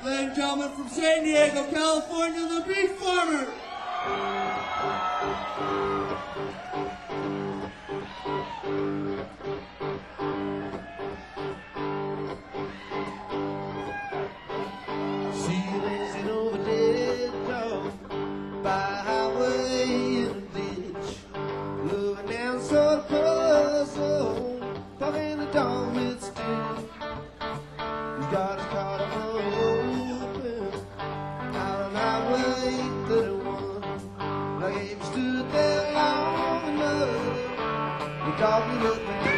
Ladies and gentlemen, from San Diego, California, the Beat Farmer. Ceilings over dead dog by highway in a ditch, looking down so close, talking the dog with still. He's got his car open out on Highway 31. Like if you stood there long enough, the dog would look at me.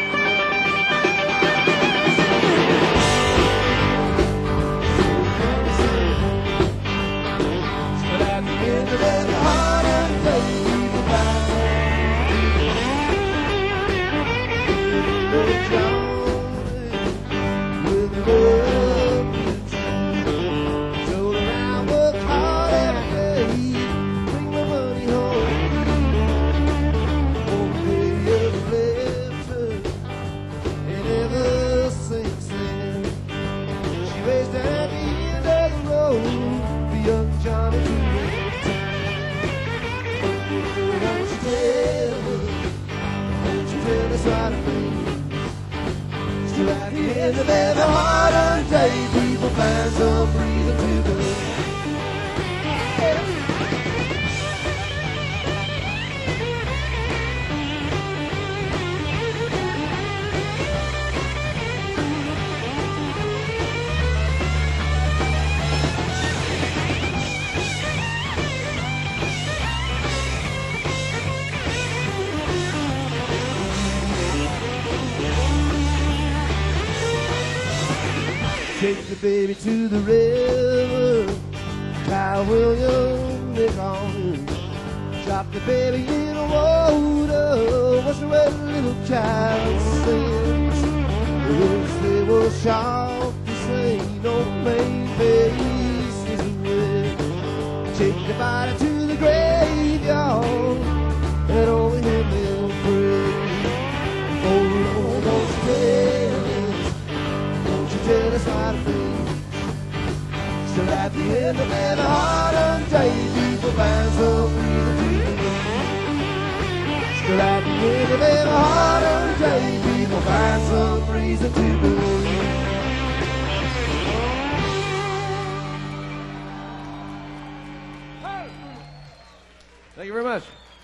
In the very modern day, people find some reason to believe. Take the baby to the river, tie William Nick on him. Drop the baby in the water, wash away the little child's sins. The words they were sharp to say, no plain face is red. Take the body to the graveyard, and only him they'll pray. Oh Lord, don't you tell us how to feel. Still at the end of every modern day, people find some reason to believe. Still at the end of every modern day, people find some reason to believe. Thank you very much.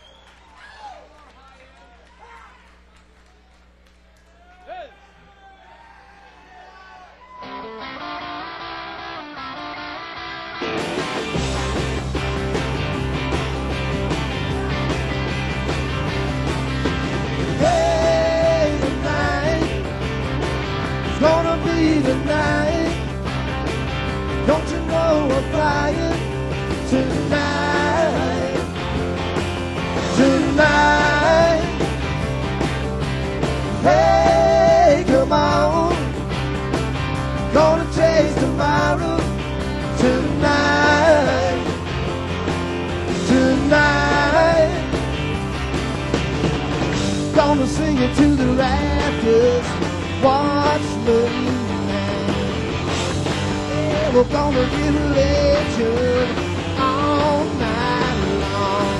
Gonna be the night. Don't you know we're flying tonight? Tonight. Hey, come on. Gonna chase tomorrow tonight. Tonight. Gonna sing it to the rafters. Watch me now. Yeah, we're gonna give a lecture all night long.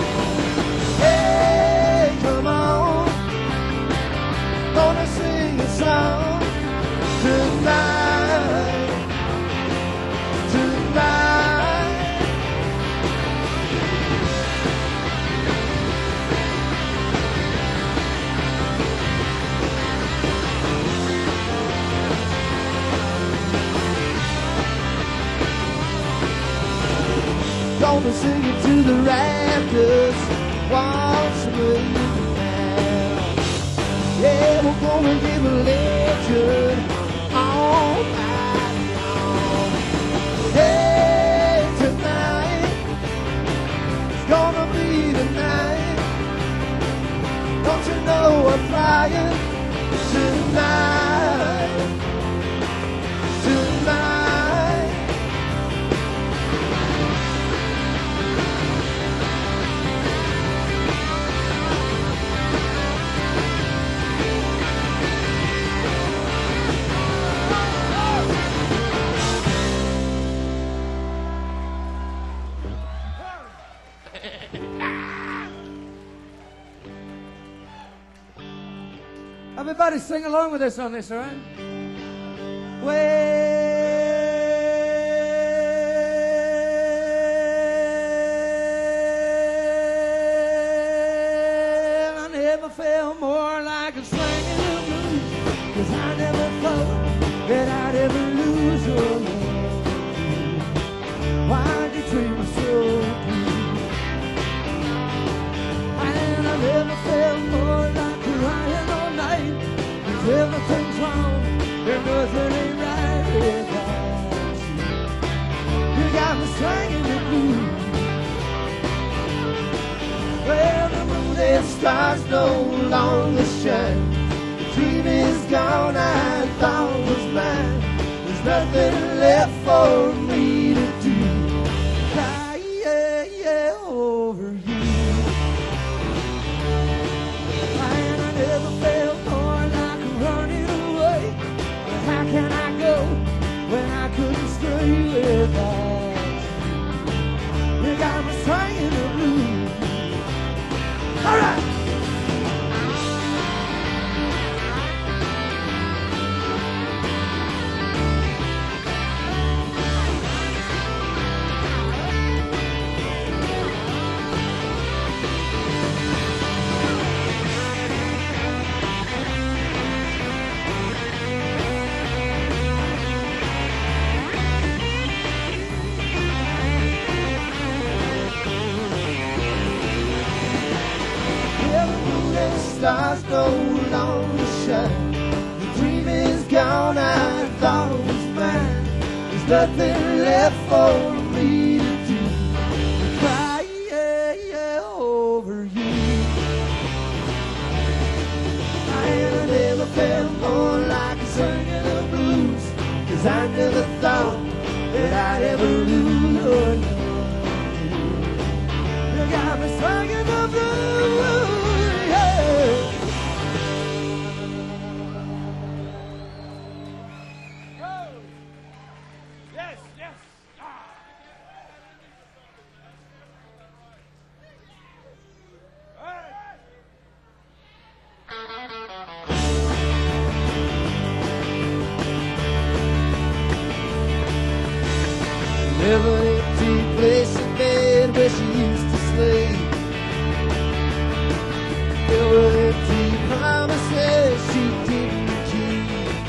Hey, come on. Gonna sing a song tonight. Tonight. Gonna sing it to the rafters, watch me now. Yeah, we're gonna give a lecture all night long. Hey, tonight, it's gonna be the night. Don't you know we're flying tonight, tonight. Everybody sing along with us on this, all right? Well, I never felt more like a swinging the blues, 'cause I never thought that I'd ever lose your love. Why'd you treat me so blue? And I never felt more like crying all night, 'cause everything's wrong and nothing ain't right without you. You got me swinging the blues. Well, the moon and stars no longer shine. The dream is gone, I thought was mine. There's nothing left for me to do. Cry, yeah, yeah, over you. And I never felt more like running away. But how can I go when I couldn't stay without you? You got me swinging the blues. All right. Stars no longer shine. The dream is gone, I thought it was mine. There's nothing left for me to do. Cry, yeah, yeah, over you. I never felt more like singing the blues, 'cause I never thought that I'd ever lose your love. You got me singing the blues. Never empty place in bed where she used to sleep. There were empty promises she didn't keep.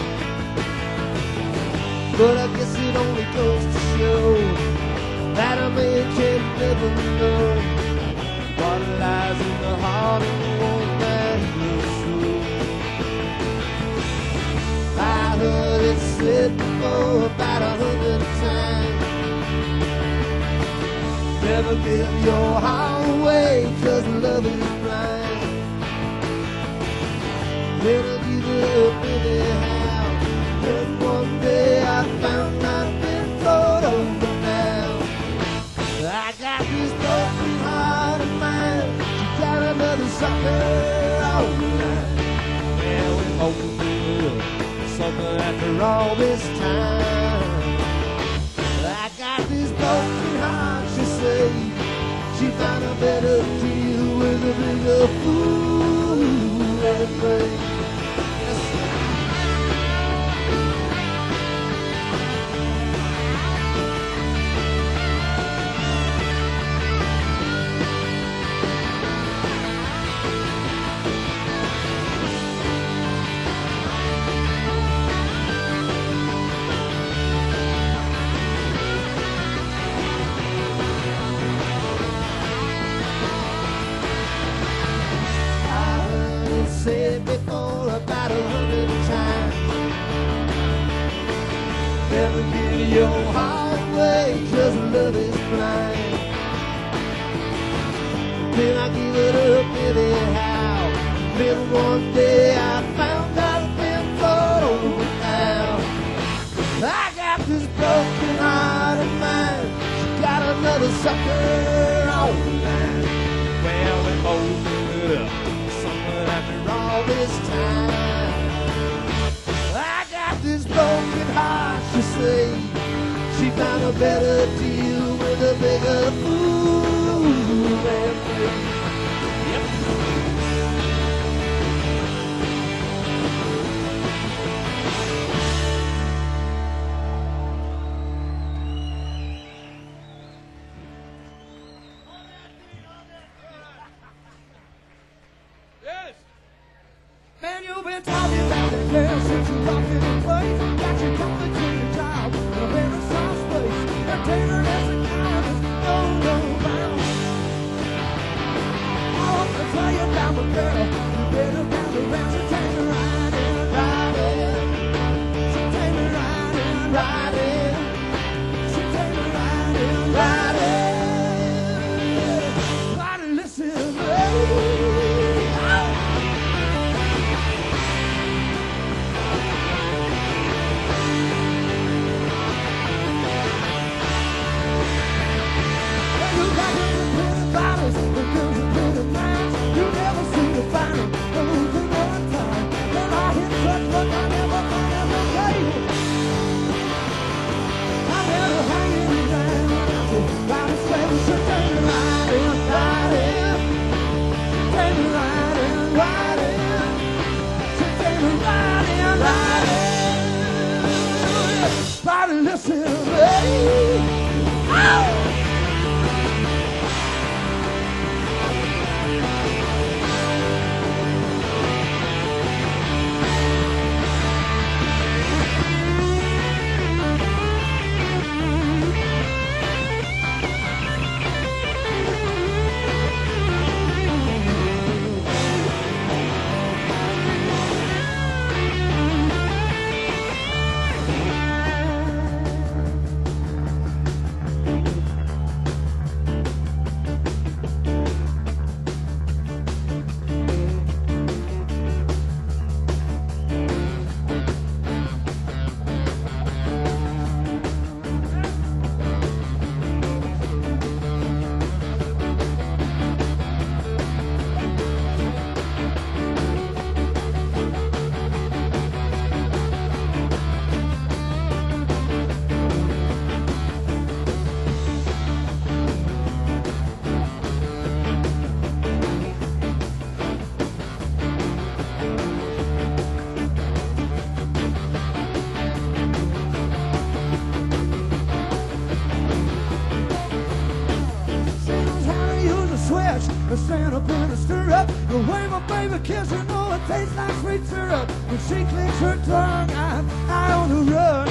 But I guess it only goes to show that a man can never know what lies in the heart of the one that he loves. I heard it said before about 100 times. Never give your heart away, 'cause love is blind. Then I give it up anyhow. Then one day I found I'd been thrown over now. I got this broken heart of mine. She got another sucker on the line. Yeah, we're holding something after all this time. I got this broken heart, she said. She found a better deal with a bigger fool and play. Yes. Said before about 100 times. Never give your heart away, 'cause love is blind. Then I give it up anyhow. Then one day I found I'd been thrown over now. I got this broken heart of mine. She got another sucker on the line. Well, we both give it up after all this time. I got this broken heart, she say. She found a better deal with a bigger fool and play. Yep. Yeah, since you walked in the place, got your college and your job, and a very soft space. You're tailored as a kindness, no bound. I want to tell you about my girl. You better gather around, she take me right in, right in. She take me right in, right in. She take me right in, right in. Try to listen to me. Listen to me. Oh! Stand up in a stirrup, the way my baby kisses, you know it tastes like sweet syrup. When she clicks her tongue, I'm on the run.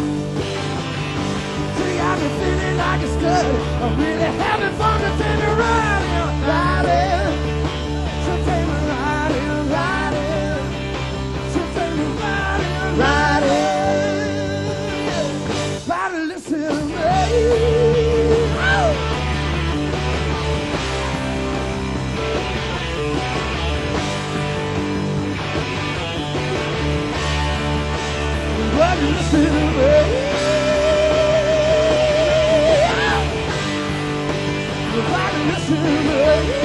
See, I've been feeling like a stud. I'm really having fun to take me riding, riding. So take me riding, riding. So take me riding, riding. Try to listen to me. Oh! Listen to me. Nobody listen to me.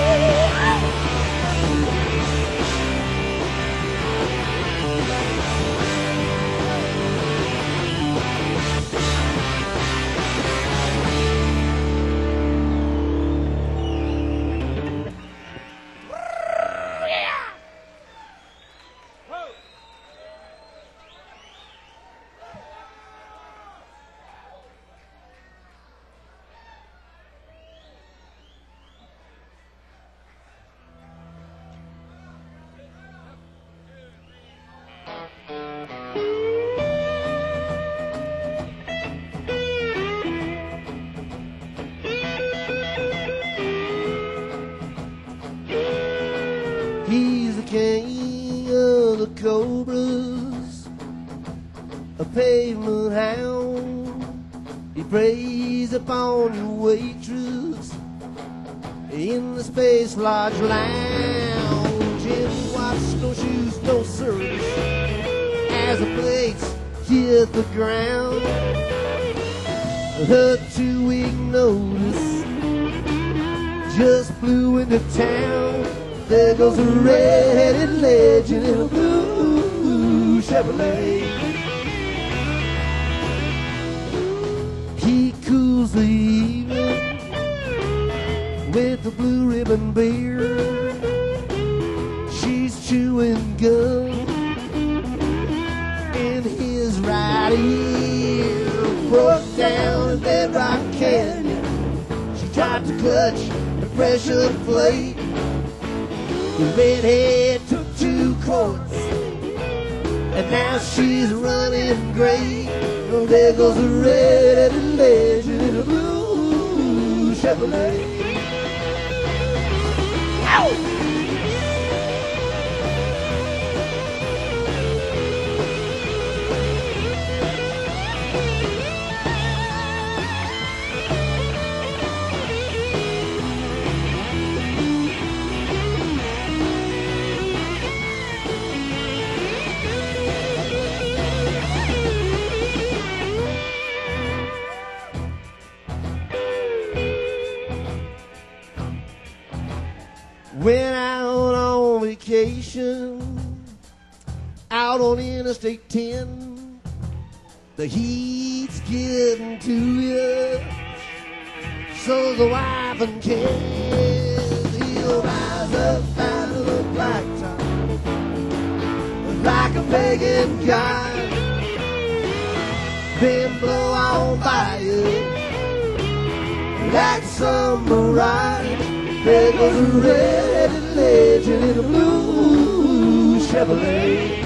He's the king of the cobras, a pavement hound. He preys upon your waitress in the Space Lodge lounge. In white snowshoes, no service, as the plates hit the ground. Her 2-week notice just flew into town. There goes a red-headed legend in a blue Chevrolet. He cools the evening with the blue ribbon beer. She's chewing gum in his right ear. Broke down in Bedrock Canyon. She tried to clutch the pressure plate. The redhead took 2 quarts And now she's running great. Oh, there goes the red-headed legend in a blue Chevrolet. Ow! Went out on vacation, out on Interstate 10. The heat's getting to you, so the wife and kids, he'll rise up out of the blacktop like a pagan god, then blow on by you like some mirage. There goes a red-headed legend in a blue Chevrolet.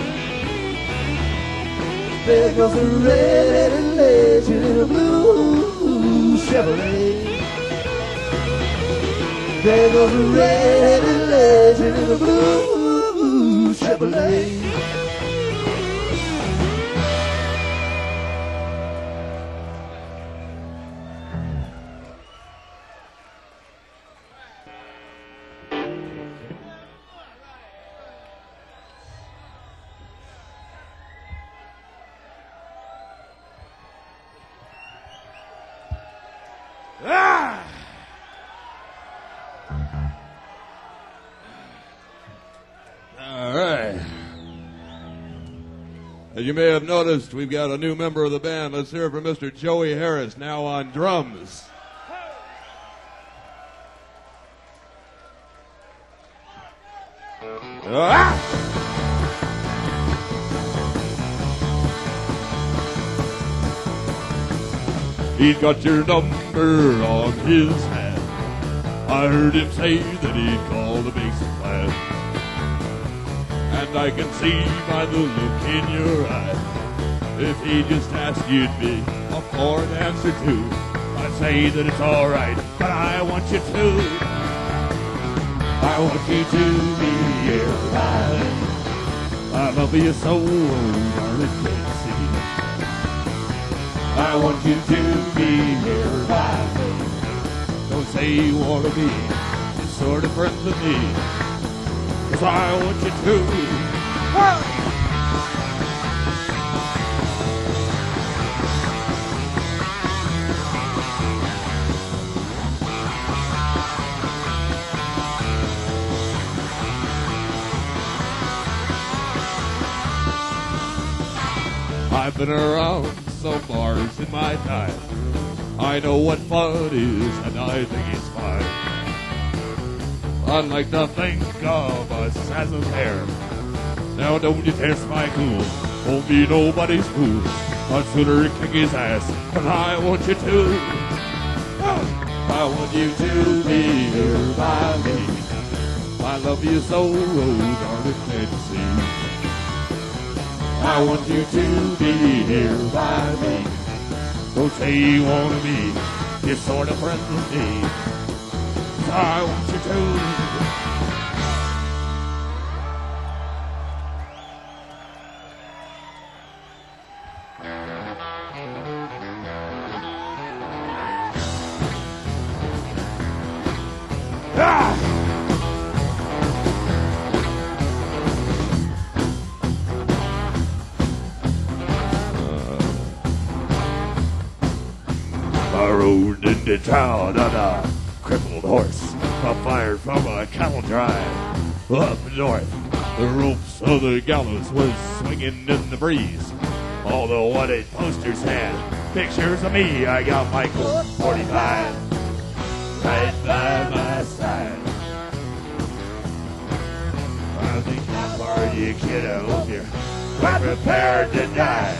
There goes a red-headed legend in a blue Chevrolet. There goes a red-headed legend in a blue Chevrolet. All right. As you may have noticed, we've got a new member of the band. Let's hear it from Mr. Joey Harris, now on drums. He's got your number on his hat. I heard him say that he'd call the basic class. And I can see by the look in your eye, if he just asked you'd be up for an answer too. I'd say that it's alright, but I want you to. I want you to be here by me. I love you so, darling, can't see. I want you to be here by me. Don't say you want to be just sort of friends with me, 'cause I want you to. I've been around some bars in my time. I know what fun is, and I think it's fine. I'd like to think of us as a pair. Now don't you test my cool, won't be nobody's fool. I'd sooner kick his ass, but I want you to. I want you to be here by me. I love you so, darling, can't you see? I want you to be here by me. Don't say you want to be this sort of friend with me. I want you to. I rode into town on a crippled horse. I fired from a cattle drive up north. The ropes of the gallows was swinging in the breeze. All the wanted posters had pictures of me. I got my Colt 45 right by my side. I think how far you kid, I hope you're quite prepared to die.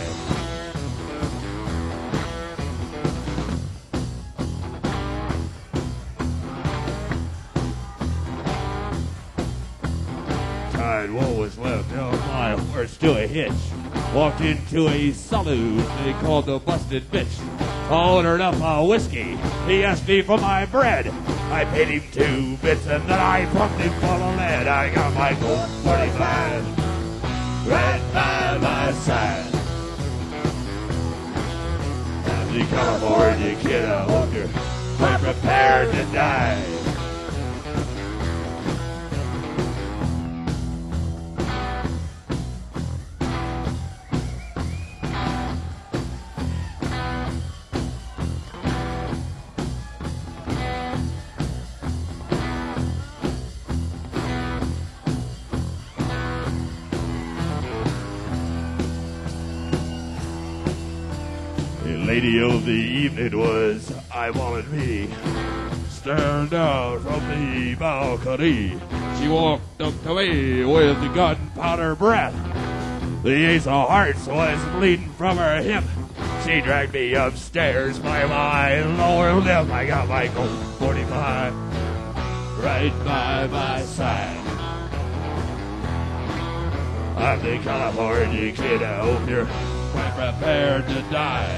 What was just left my horse to a hitch. Walked into a saloon, they called the busted bitch. I ordered up a whiskey, he asked me for my bread. I paid him 2 bits and then I pumped him full of lead. I got my Colt 45 right by my side. I'm the California kid, I hope you're quite prepared to die. Lady of the evening was I Wanted Me. Staring down from the balcony, she walked up to me with the gunpowder breath. The ace of hearts was bleeding from her hip. She dragged me upstairs by my lower lip. I got my Colt 45 right by my side. I'm the California kid, I hope you're quite prepared to die.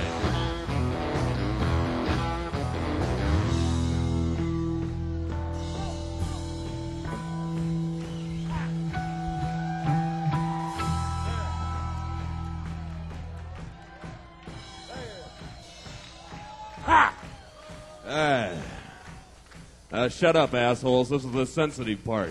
Shut up, assholes. This is the sensitive part.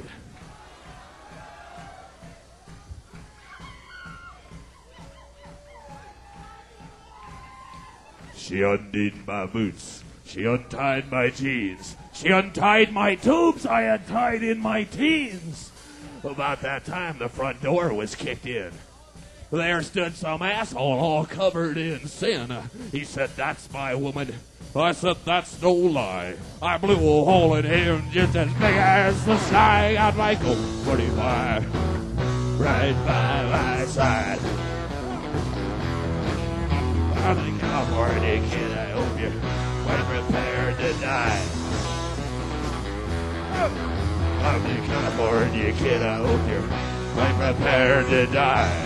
She undid my boots. She untied my jeans. She untied my tubes I had tied in my teens. About that time, the front door was kicked in. There stood some asshole all covered in sin. He said, "That's my woman." I said, "That's no lie." I blew a hole in him just as big as the sky. Got my Colt 45 right by my side. I'm the California kid, I hope you're quite prepared to die. I'm the California kid, I hope you're quite prepared to die.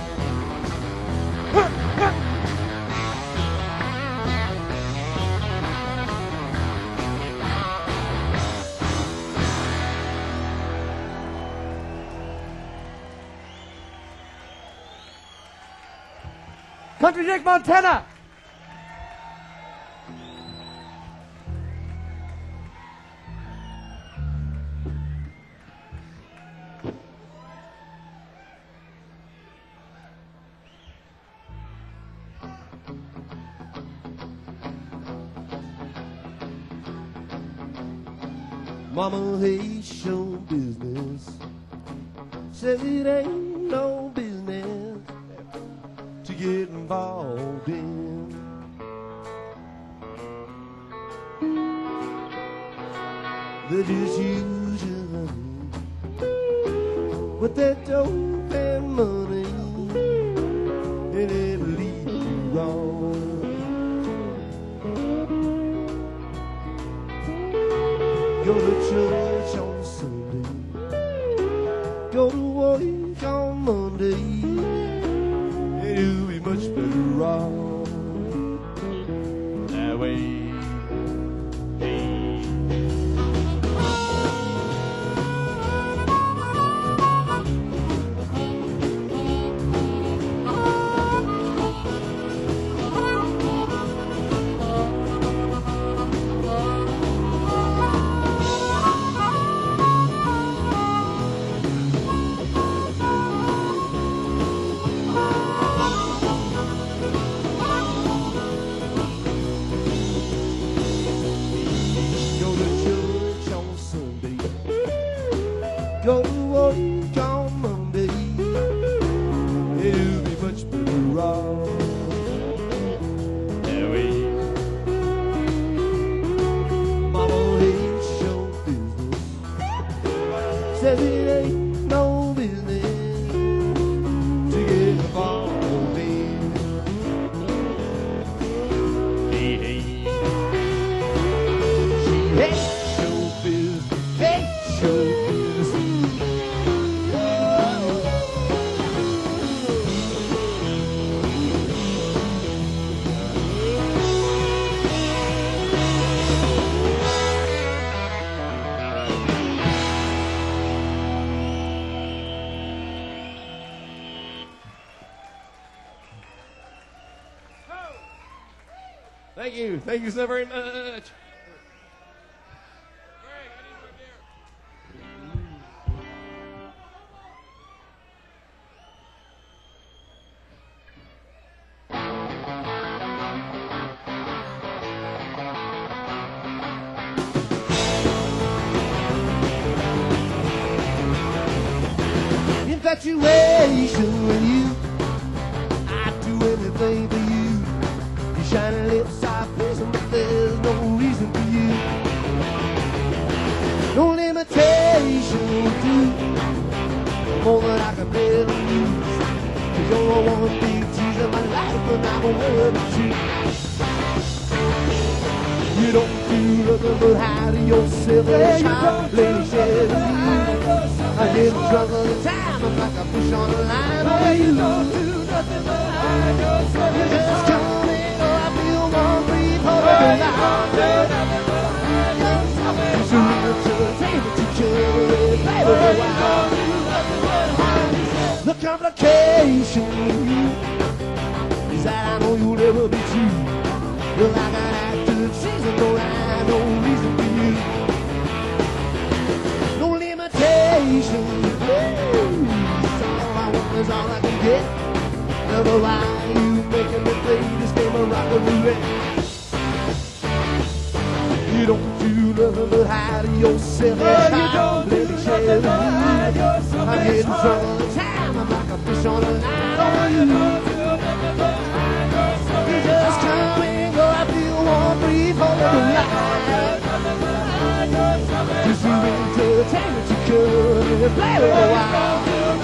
Country Dick Montana. Mama hates show business. Says it ain't no business to get involved in. They just use you, honey, with that dope and money, and it'll lead you wrong. Go to church on Sunday, go to work on Monday, and you'll be much better off that way. Go to work on Monday, it'll be much better off that way. Mama hates show business, says it ain't no business to get involved in. Hey, hey. She hates show business, hates show business. Thank you. Thank you so very much. Infatuation with you, I'd do anything for you. Your shiny lips are pleasant, but there's no reason for you. No limitation will do, more than I can bear to lose. Cause you're one big tease of my life, and I'm aware of you. You don't do nothing but hide yourself and shine, lady shade. I get drunk all the time, I'm like a fish on the line. Oh, you don't do nothing but hide yourself. You just come in, oh, I feel one breathe for the life. It's a real table to kill, baby, wow. The complication with you is that I know you'll never be true. You're like an actor, season, no line, no reason for you. No limitation, it's all I want is all I can get. Never why you making me play this game of rock and roulette. You don't do nothing but hide yourself. You don't do nothing but hide yourself. I'm getting drunk all the time, I'm like a fish on a line. You don't do nothing but hide yourself. You just come and go, I feel one breathe for the life. Just you entertainment, you could and play with a while.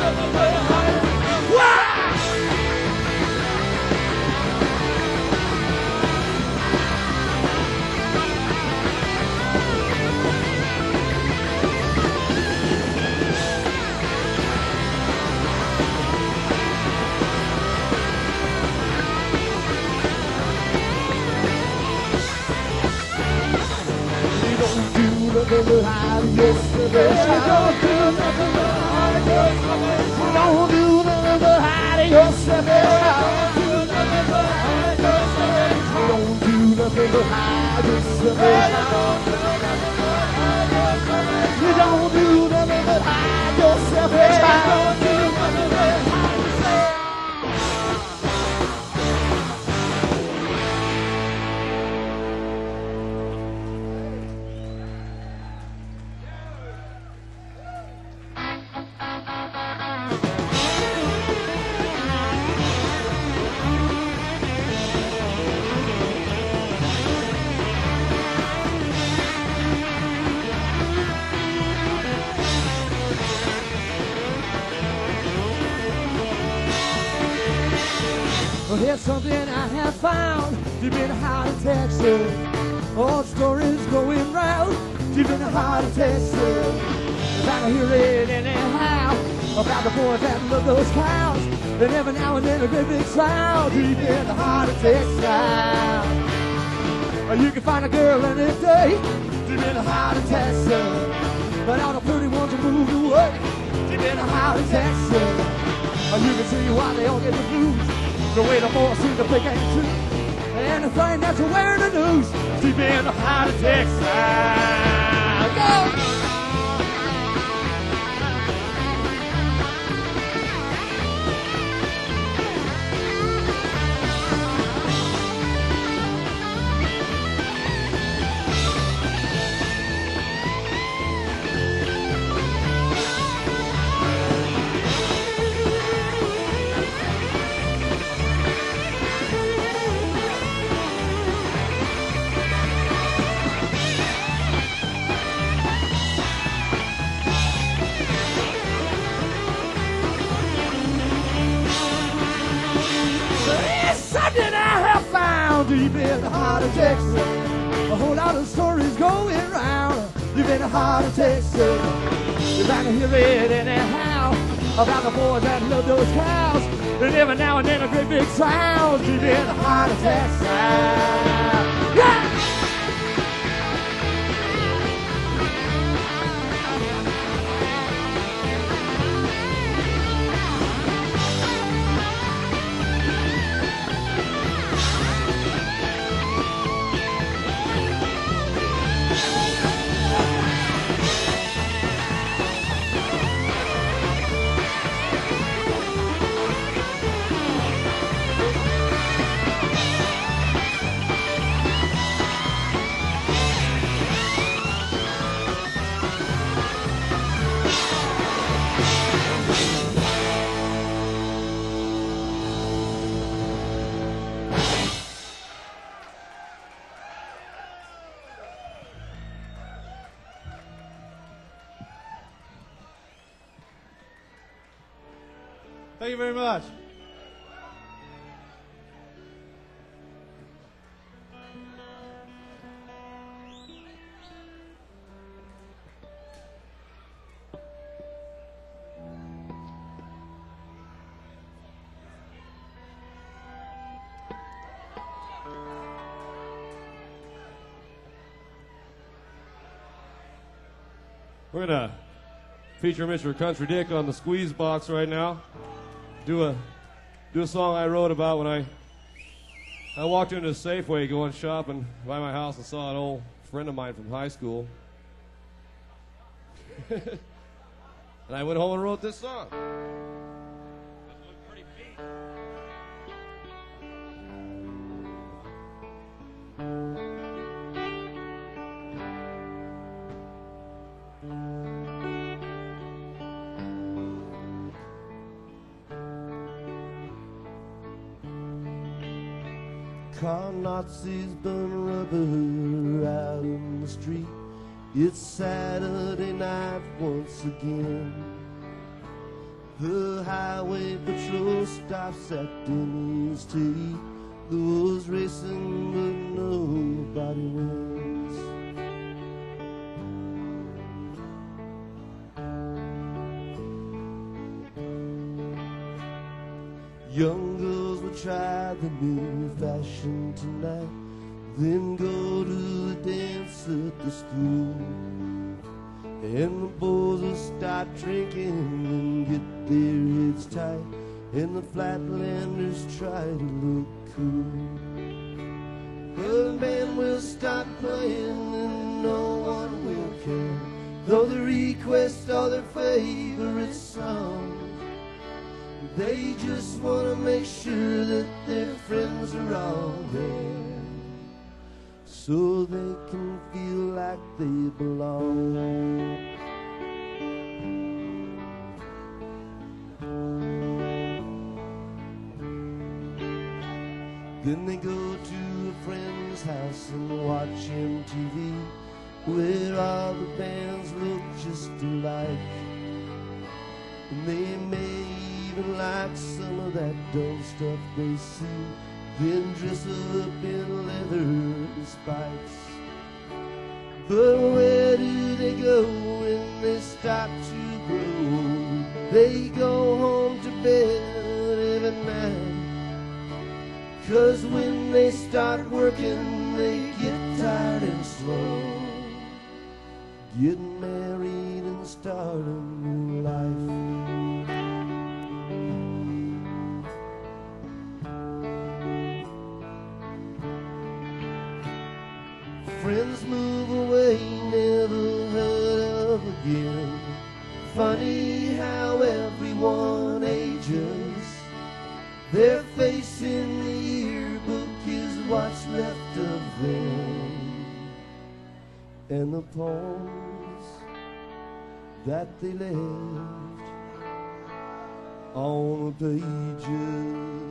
Nothing but hide yourself. Don't do nothing but hide yourself. Don't do nothing but hide yourself. Don't do nothing but hide yourself. Don't do nothing but hide yourself. You don't do nothing but hide yourself. Don't do nothing but hide yourself. Well, here's something I have found deep in the heart of Texas. Old stories going round deep in the heart of Texas. If I can hear it anyhow about the boys that love those cows, and every now and then a great big sound deep in the heart of Texas. You can find a girl any day deep in the heart of Texas, but all the pretty ones will move away deep in the heart of Texas. You can see why they all get the blues. The way the boys seem to pick ain't true. And the thing that's wearing the news deep in the heart of Texas. Go! Deep in the heart of Texas, a whole lot of stories going round. Deep in the heart of Texas, if I can hear it anyhow about the boys that love those cows, and every now and then a great big sound. Deep in the heart of Texas, yeah. Thank you very much. We're gonna feature Mr. Country Dick on the squeeze box right now. Do a song I wrote about when I walked into a Safeway going shopping by my house and saw an old friend of mine from high school. And I went home and wrote this song. Car Nazis burn rubber out in the street. It's Saturday night once again. The highway patrol stops at Denny's to eat. The wolves racing but nobody wins. Young girls will try the new fashion tonight, then go to the dance at the school. And the boys will start drinking and get their heads tight, and the flatlanders try to look cool. The band will start playing and no one will care, though they request all their favorite songs. They just want to make sure that their friends are all there, so they can feel like they belong. Then they go to a friend's house and watch MTV, where all the bands look just alike. And they may even like some of that dumb stuff they see, then dress up in leather and spikes. But where do they go when they start to grow? They go home to bed every night, 'cause when they start working they get tired and slow, getting married and starting a new life. Friends move away, never heard of again. Funny how everyone ages. Their face in the yearbook is what's left of them, and the poems that they left on the pages.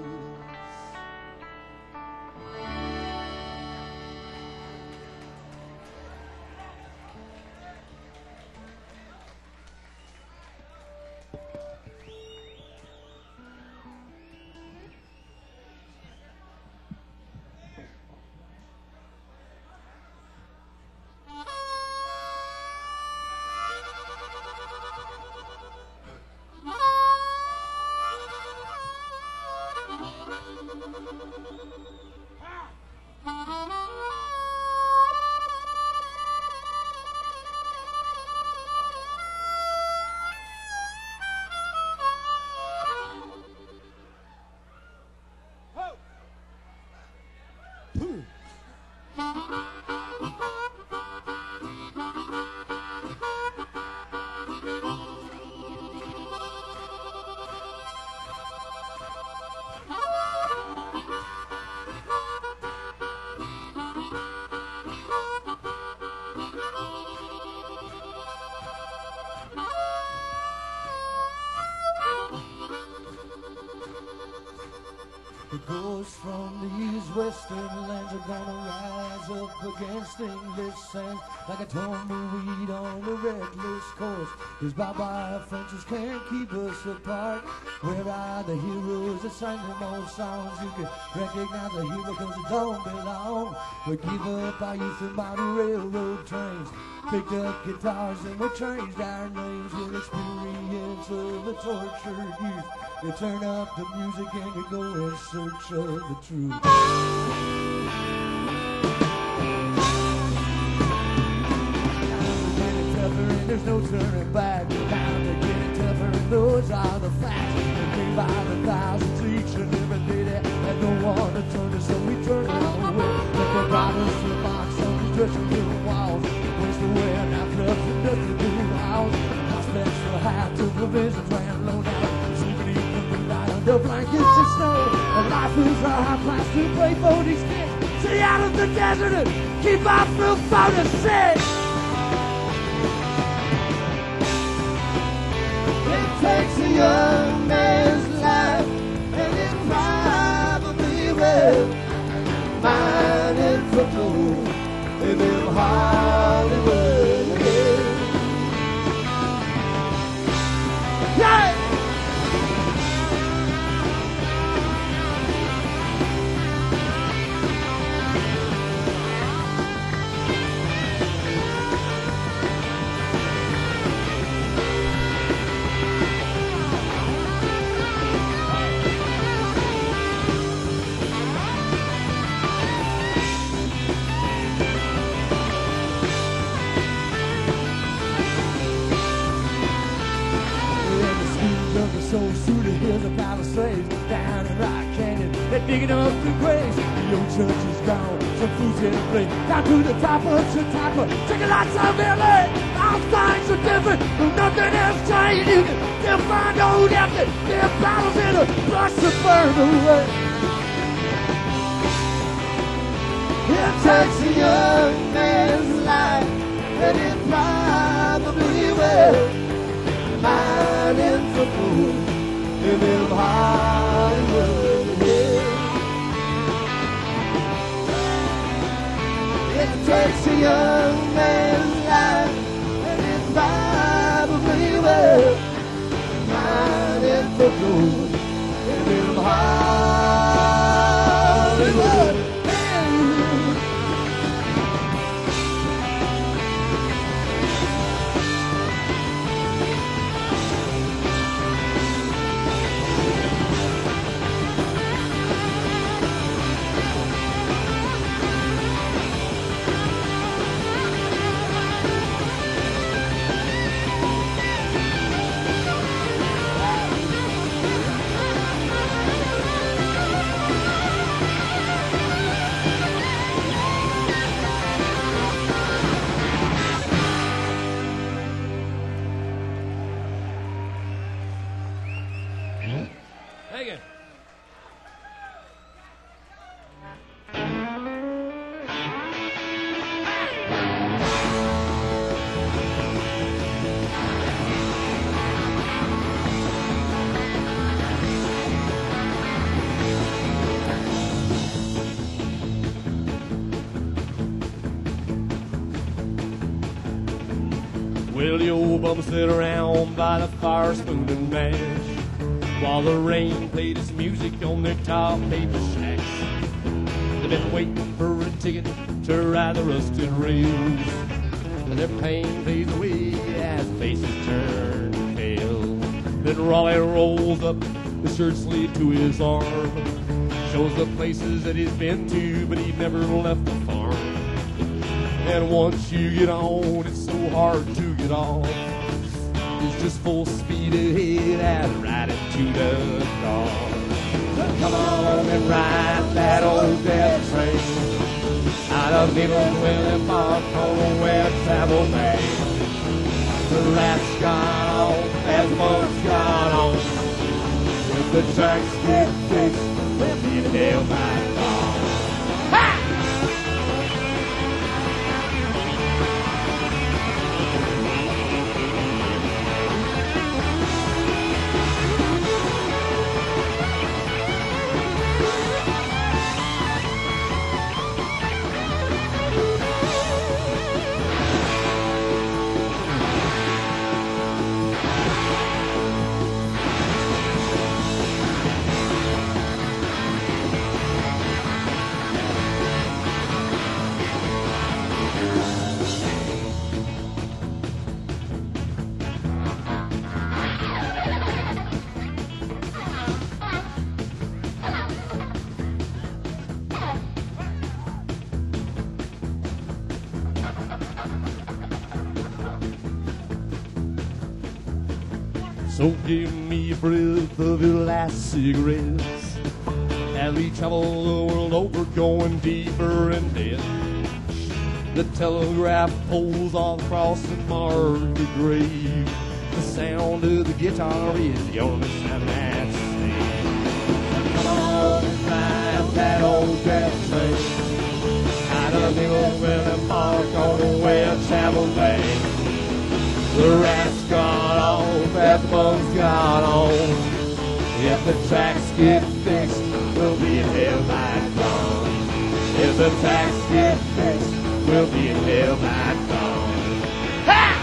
The ghosts from these western lands are gonna rise rise up against English sand like a tumbleweed on a reckless course. His barbed fences can't keep us apart. Where are the heroes that sang them old songs? You can recognize a hero because it don't belong. We give up our youth and body railroad trains, picked up guitars and we changed our names. With experience of a tortured youth, you turn up the music and you go in search of the truth. Getting tougher and there's no turning back. Bound to getting tougher and those are the facts. We came by the thousands each and every day that had no one to turn to, so we turned it away. Took the bottles to the box on the dressing room walls. Waste the wear, now clubs and dusty blue house. Prospects for high to provisions ran low down. Sleep beneath the moonlight under blankets of snow. And life is a high price to pay for these kids. Stay out of the desert and keep out from 46. It takes a young man's life, and it probably will. Mine and football, and in Hollywood. Yeah! Soul suited hills of Palisades, down in Rock Canyon, they're digging up the graves. The old church is gone, some food's in the plate. Down to the top of Chautauqua, take a lot of LA. All things are different, but nothing else changed. You can still find old empty, there are bottles in a brush to burn away. It takes a young man's life, and it probably will. Mine in football, and in Hollywood, yeah. It takes a young man's life, and it probably will. Mine in football, and in Hollywood, yeah. Thank you. Well, the old bum sit around by the fire spooning mash while the rain played its music on their top paper shacks. They've been waiting for a ticket to ride the rusted rails, and their pain fades away as faces turn pale. Then Raleigh rolls up the shirt sleeve to his arm, shows the places that he's been to, but he never left the farm. And once you get on, it's so hard to get off. It's just full speed ahead and right into the dawn. Come on and ride that old death train out of Middlewell and Marcona where travel may. The rat's gone on, as one's gone on. If the tracks get fixed, we'll be held by dawn. Ha! So give me a breath of your last cigarettes as we travel the world over, going deeper in debt. The telegraph poles all across and mark the grave. The sound of the guitar is the only sound that's safe. Come on and drive that old gas train out of the old Willie Park on the way of travel lane. The rat's gone off, that bum's gone on. If the tracks get fixed, we'll be in hell by dawn. If the tracks get fixed, we'll be in hell by dawn. Ha!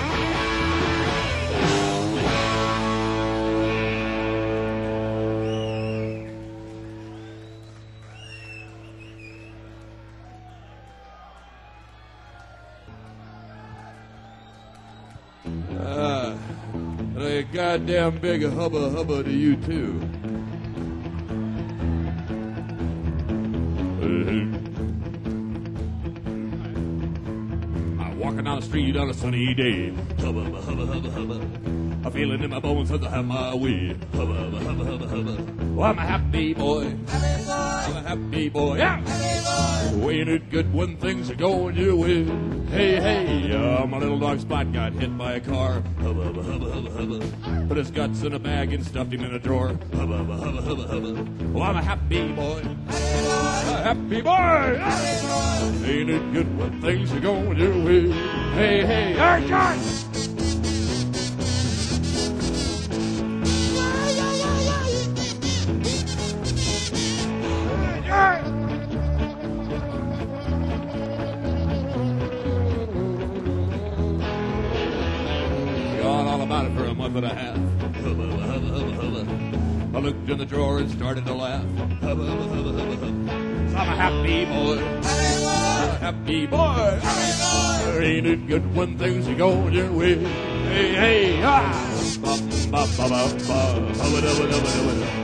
A goddamn big hubba hubba to you too. I'm walking down the street on a sunny day. Hubba hubba hubba hubba. I'm feeling in my bones as I have my way. Hubba hubba hubba hubba hubba. Well, I'm a happy boy. Happy boy. I'm a happy boy. Yeah. Happy boy. Ain't it good when things are going your way? Hey, hey, my little dog Spot got hit by a car. Hubba, hubba, hubba, hubba, hubba. Put his guts in a bag and stuffed him in a drawer. Hubba, hubba, hubba, hubba, hubba. Well, I'm a happy boy. A happy boy. Happy boy. Ain't it good when things are going your way? Hey, hey, hey, John! For a month and a half. Hubba, hubba, hubba, hubba. I looked in the drawer and started to laugh. Hubba, hubba, hubba, hubba, hubba. I'm a happy boy. I'm a happy boy. Happy boy. Ain't it good when things are going your way? Hey, hey, ah! Ba, ba, ba, ba, ba. Hubba, hubba, hubba, hubba, hubba.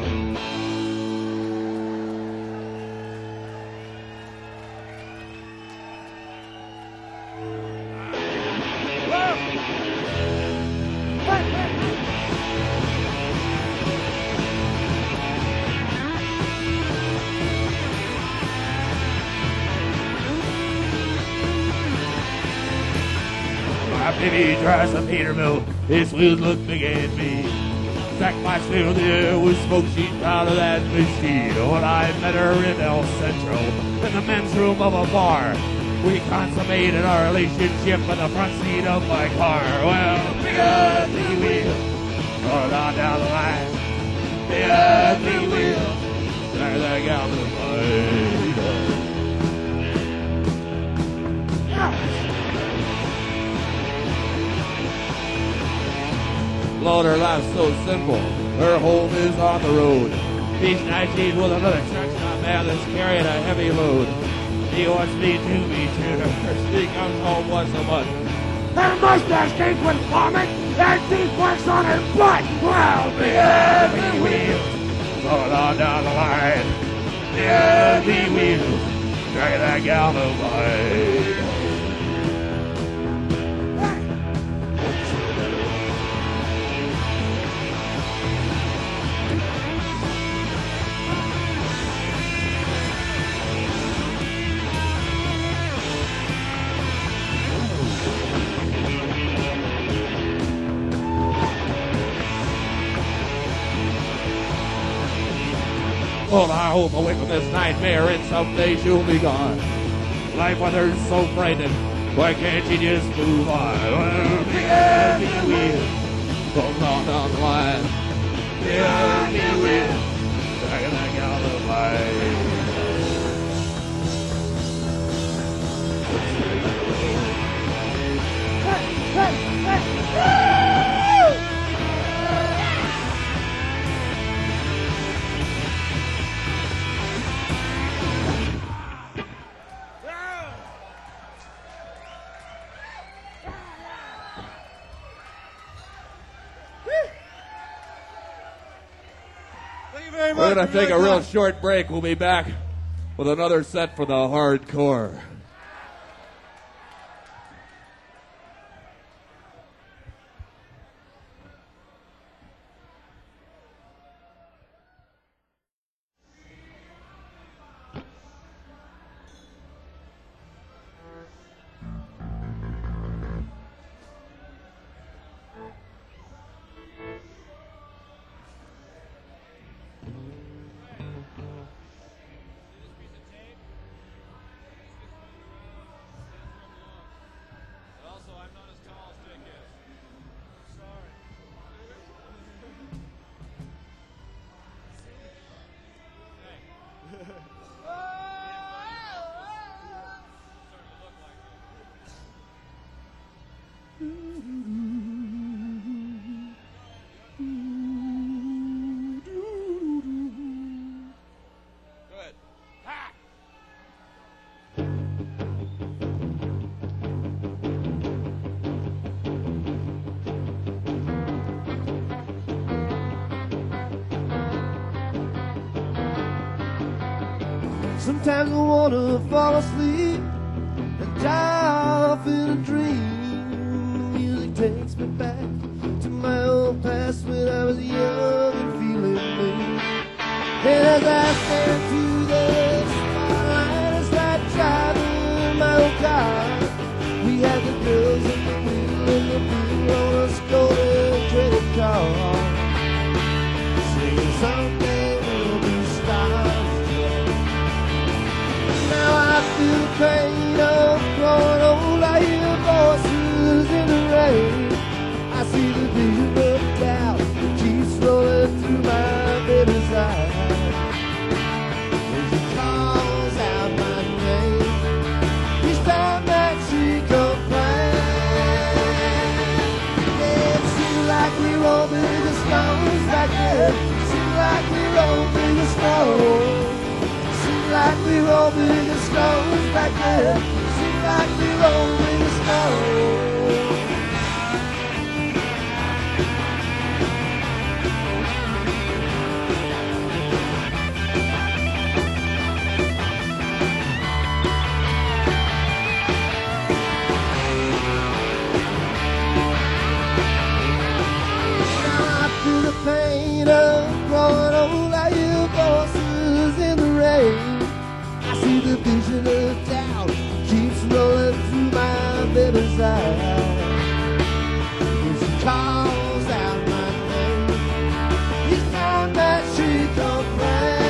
He drives a Peterbilt, his wheels look big at me. Jack my fill the air with smoke sheet out of that machine. When I met her in El Centro, in the men's room of a bar, we consummated our relationship in the front seat of my car. Well, big ugly wheel, going on down the line. Big ugly wheel, drag that gal to the line. Lord, her life's so simple. Her home is on the road. These nights she's with another truck stop man that's carrying a heavy load. He wants me to be tutor. She comes home once a month. Her mustache caked with vomit and teeth marks on her butt. Well, the heavy wheels going on down the line. The heavy wheels dragging that gal away. Well, I hope I wake from this nightmare and someday she'll be gone. Life with her's so frightening, why can't you just move on? Well, the heavy wheel goes on down the line. The heavy wheel dragging that gal to the line. We're going to take a real short break. We'll be back with another set for the hardcore. Sometimes I wanna fall asleep and die off in a dream. Music takes me back to my old past when I was young and feeling blue. And as I stare into the spotlight as I driving my old car, we had the girls in the wheel and the blue on a Skoda credit card, singing someday we'll be stars. Now I feel the pain of growing old. I hear voices in the rain. I see the vision of doubt that keeps rolling through my baby's eyes. When she calls out my name, each time that she complains. Yeah, it seems like we're over the stones back there. Seems like we're over the stones. Seems like we're over the stones back there. Seems like we're over the stones. The pain of growing old, I hear voices in the rain. I see the vision of doubt keeps rolling through my baby's eyes. When she calls out my name, each time that she complains.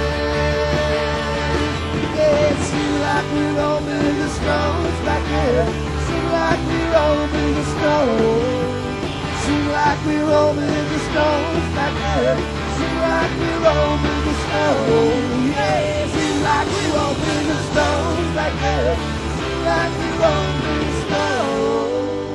Yeah, it seems like we're over the stones back there. Seems like we're over the stones. Seems like we're over the stones back there. Seems like we're over the stones. Yeah, seems like we're over the stones back there. Seems like we're over the stones.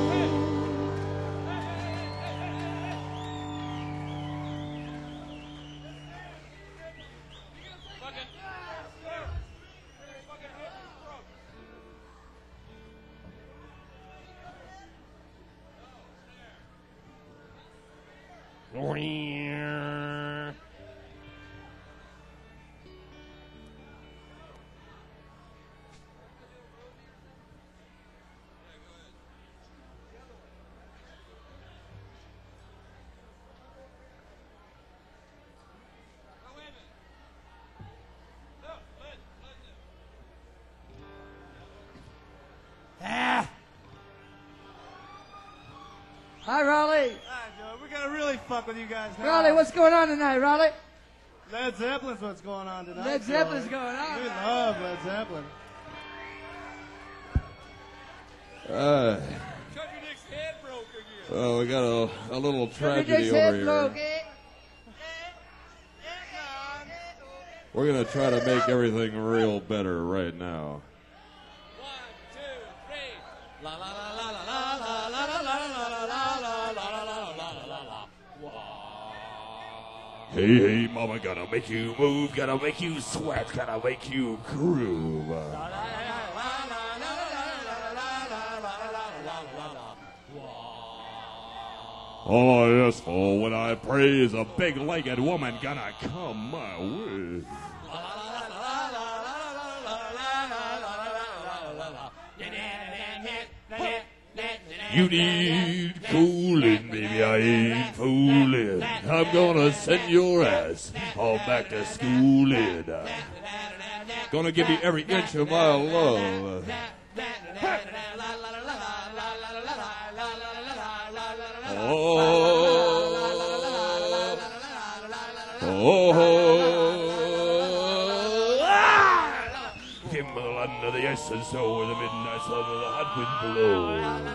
Hi, Raleigh. Hi, Joe. We're gonna really fuck with you guys now. Raleigh, what's going on tonight, Raleigh? Led Zeppelin's what's going on tonight. Led Zeppelin's Joe. going on. We love Led Zeppelin. Well, we got a little Every tragedy day's over head here. broke, eh? We're gonna try to make everything real better right now. Hey, hey, mama, gonna make you move, gonna make you sweat, gonna make you groove. All I ask for when I pray is a big-legged woman gonna come my way. You need cooling, baby, I ain't fooling. I'm gonna send your ass all back to schooling. Gonna give you every inch of my love. Kimble under the ice and snow where the midnight sun of the hot wind blows.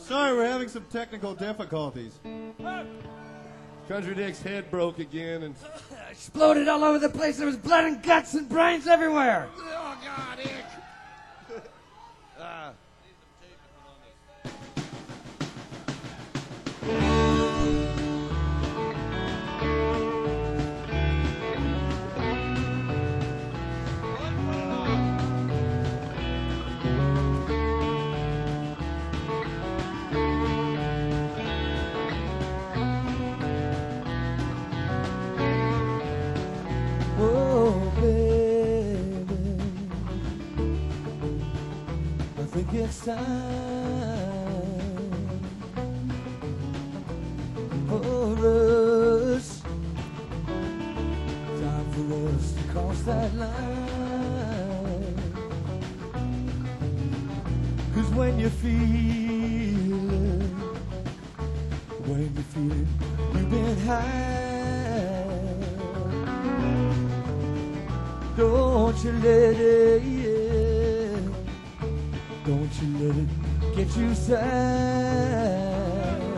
Sorry, we're having some technical difficulties. Country Dick's head broke again, and Exploded all over the place. There was blood and guts and brains everywhere. oh God, Dick! Oh, baby, I think it's time for us. Time for us to cross that line. 'Cause when you feel it, you've been high. Don't you let it, don't you let it get you sad.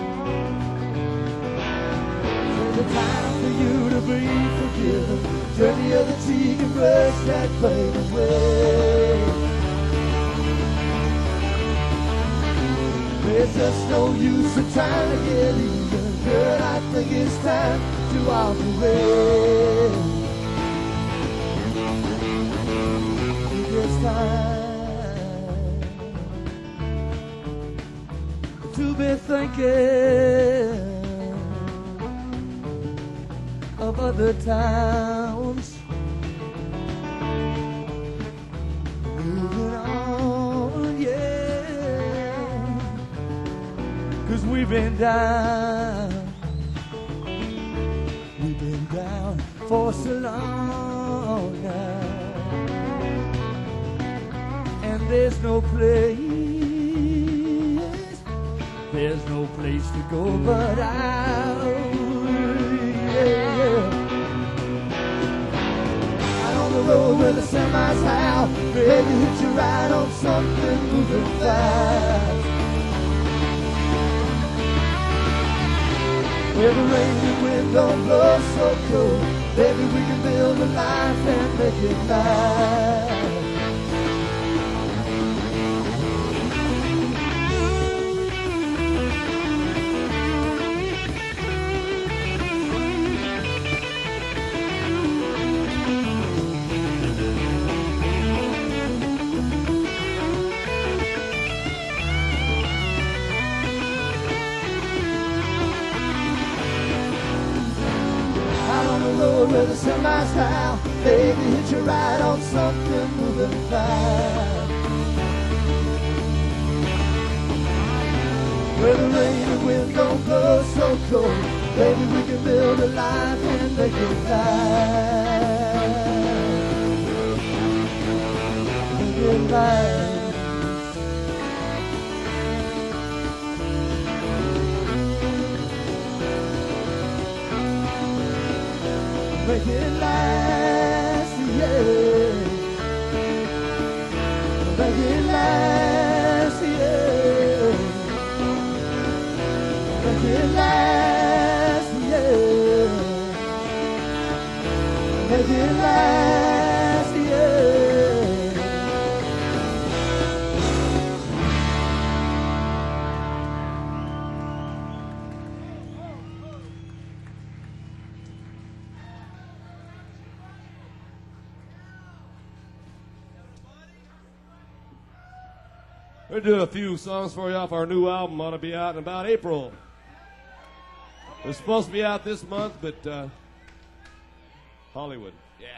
It's the time for you to be forgiven. Turn the other cheek and brush that pain away. There's just no use in trying to get even. Girl, I think it's time to walk away. It's time to be thinking of other towns. Moving on, yeah. 'Cause we've been down for so long now. And there's no place to go but out. Yeah. Out on the road where the semis howl, ready to hit you right on something moving fast. Where the rain and wind don't blow so cold, baby, we can build a life and make it last. Where the semis howl, baby, hit you right on something moving fast. Where the rain and wind don't blow so cold, baby, we can build a life and make it last. Make it last. Make it last, yeah. Make it last, yeah. Make it last, yeah. Make it last, yeah. We're doing a few songs for you off our new album. Ought to be out in about April. It's supposed to be out this month, but Hollywood. Yeah.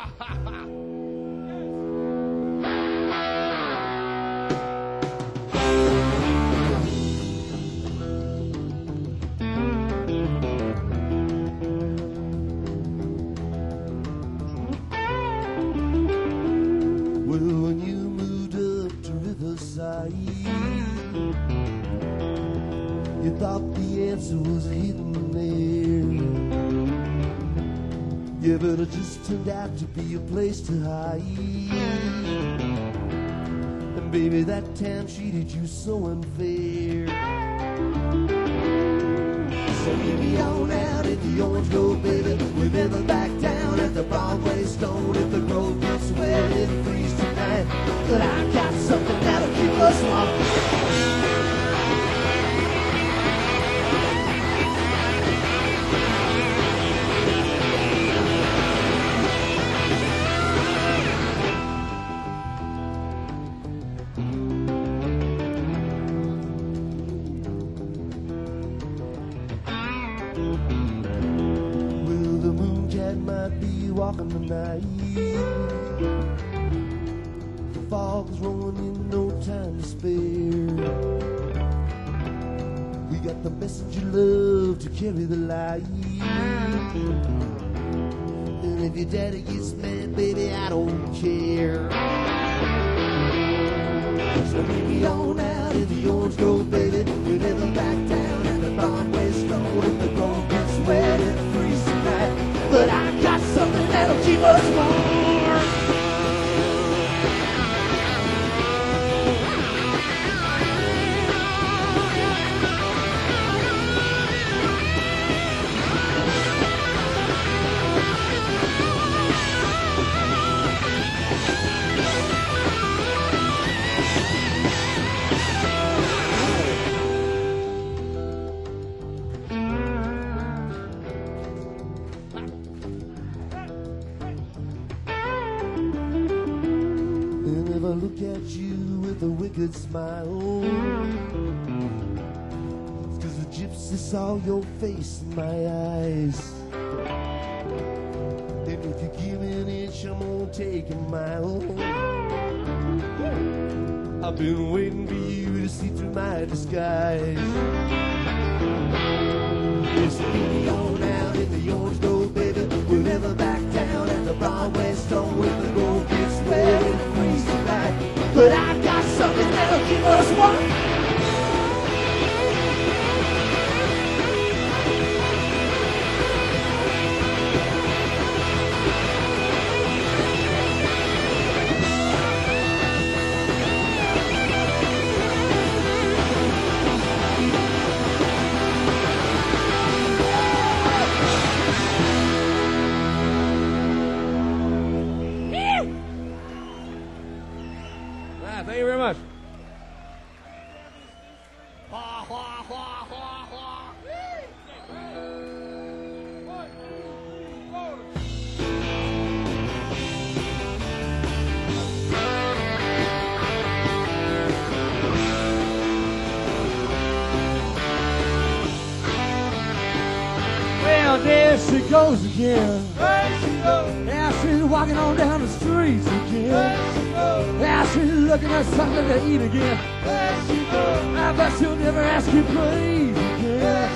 You thought the answer was hidden there. Yeah, but it just turned out to be a place to hide. And baby, that town treated you so unfair. So meet me on out at the Orange Grove, baby. We never back down at the Broadway Stone. If the grove gets wet, it'll freeze tonight. But I got something that'll keep us warm. Walking the night, the fog's rolling in, no time to spare. We got the messenger love to carry the light. And if your daddy gets mad, baby, I don't care. So meet me on out in the Orange Grove, baby. We never back down at the Broadway Stone. If the grove gets wet, it'll freeze tonight. But I got something that'll keep us warm. Look at you with a wicked smile. It's 'cause the gypsy saw your face in my eyes. And if you give me an inch, I'm gonna take a mile. I've been waiting for you to see through my disguise. Just meet me on out in the Orange Grove, baby. We'll never back down at the Broadway Stone. When the grove gets wet, it'll freeze tonight. But I got something that'll keep us warm. Thank you very much. Well, there she goes again. Now she's walking on down the streets again. Now she's looking for something to eat again. I bet she'll never ask you please again.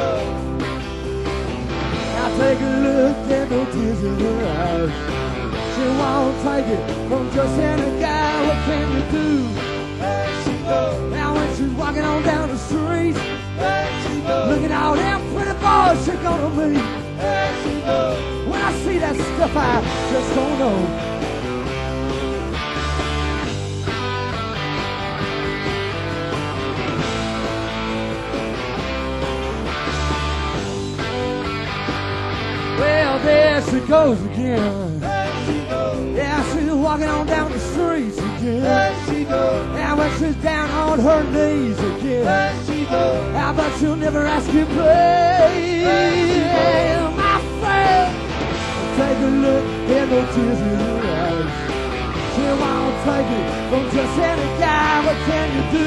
Now take a look at no tears in her eyes. She won't take it from just any guy. What can you do? Now when she's walking on down the street, looking at all them pretty boys she's gonna meet. When I see that stuff, I just don't know. Well, there she goes again. Yeah, she's walking on down the streets again. Now when she's down on her knees again, I bet she'll never ask you please. My friend, take a look, there no tears in her eyes. She won't take it from just any guy. What can you do?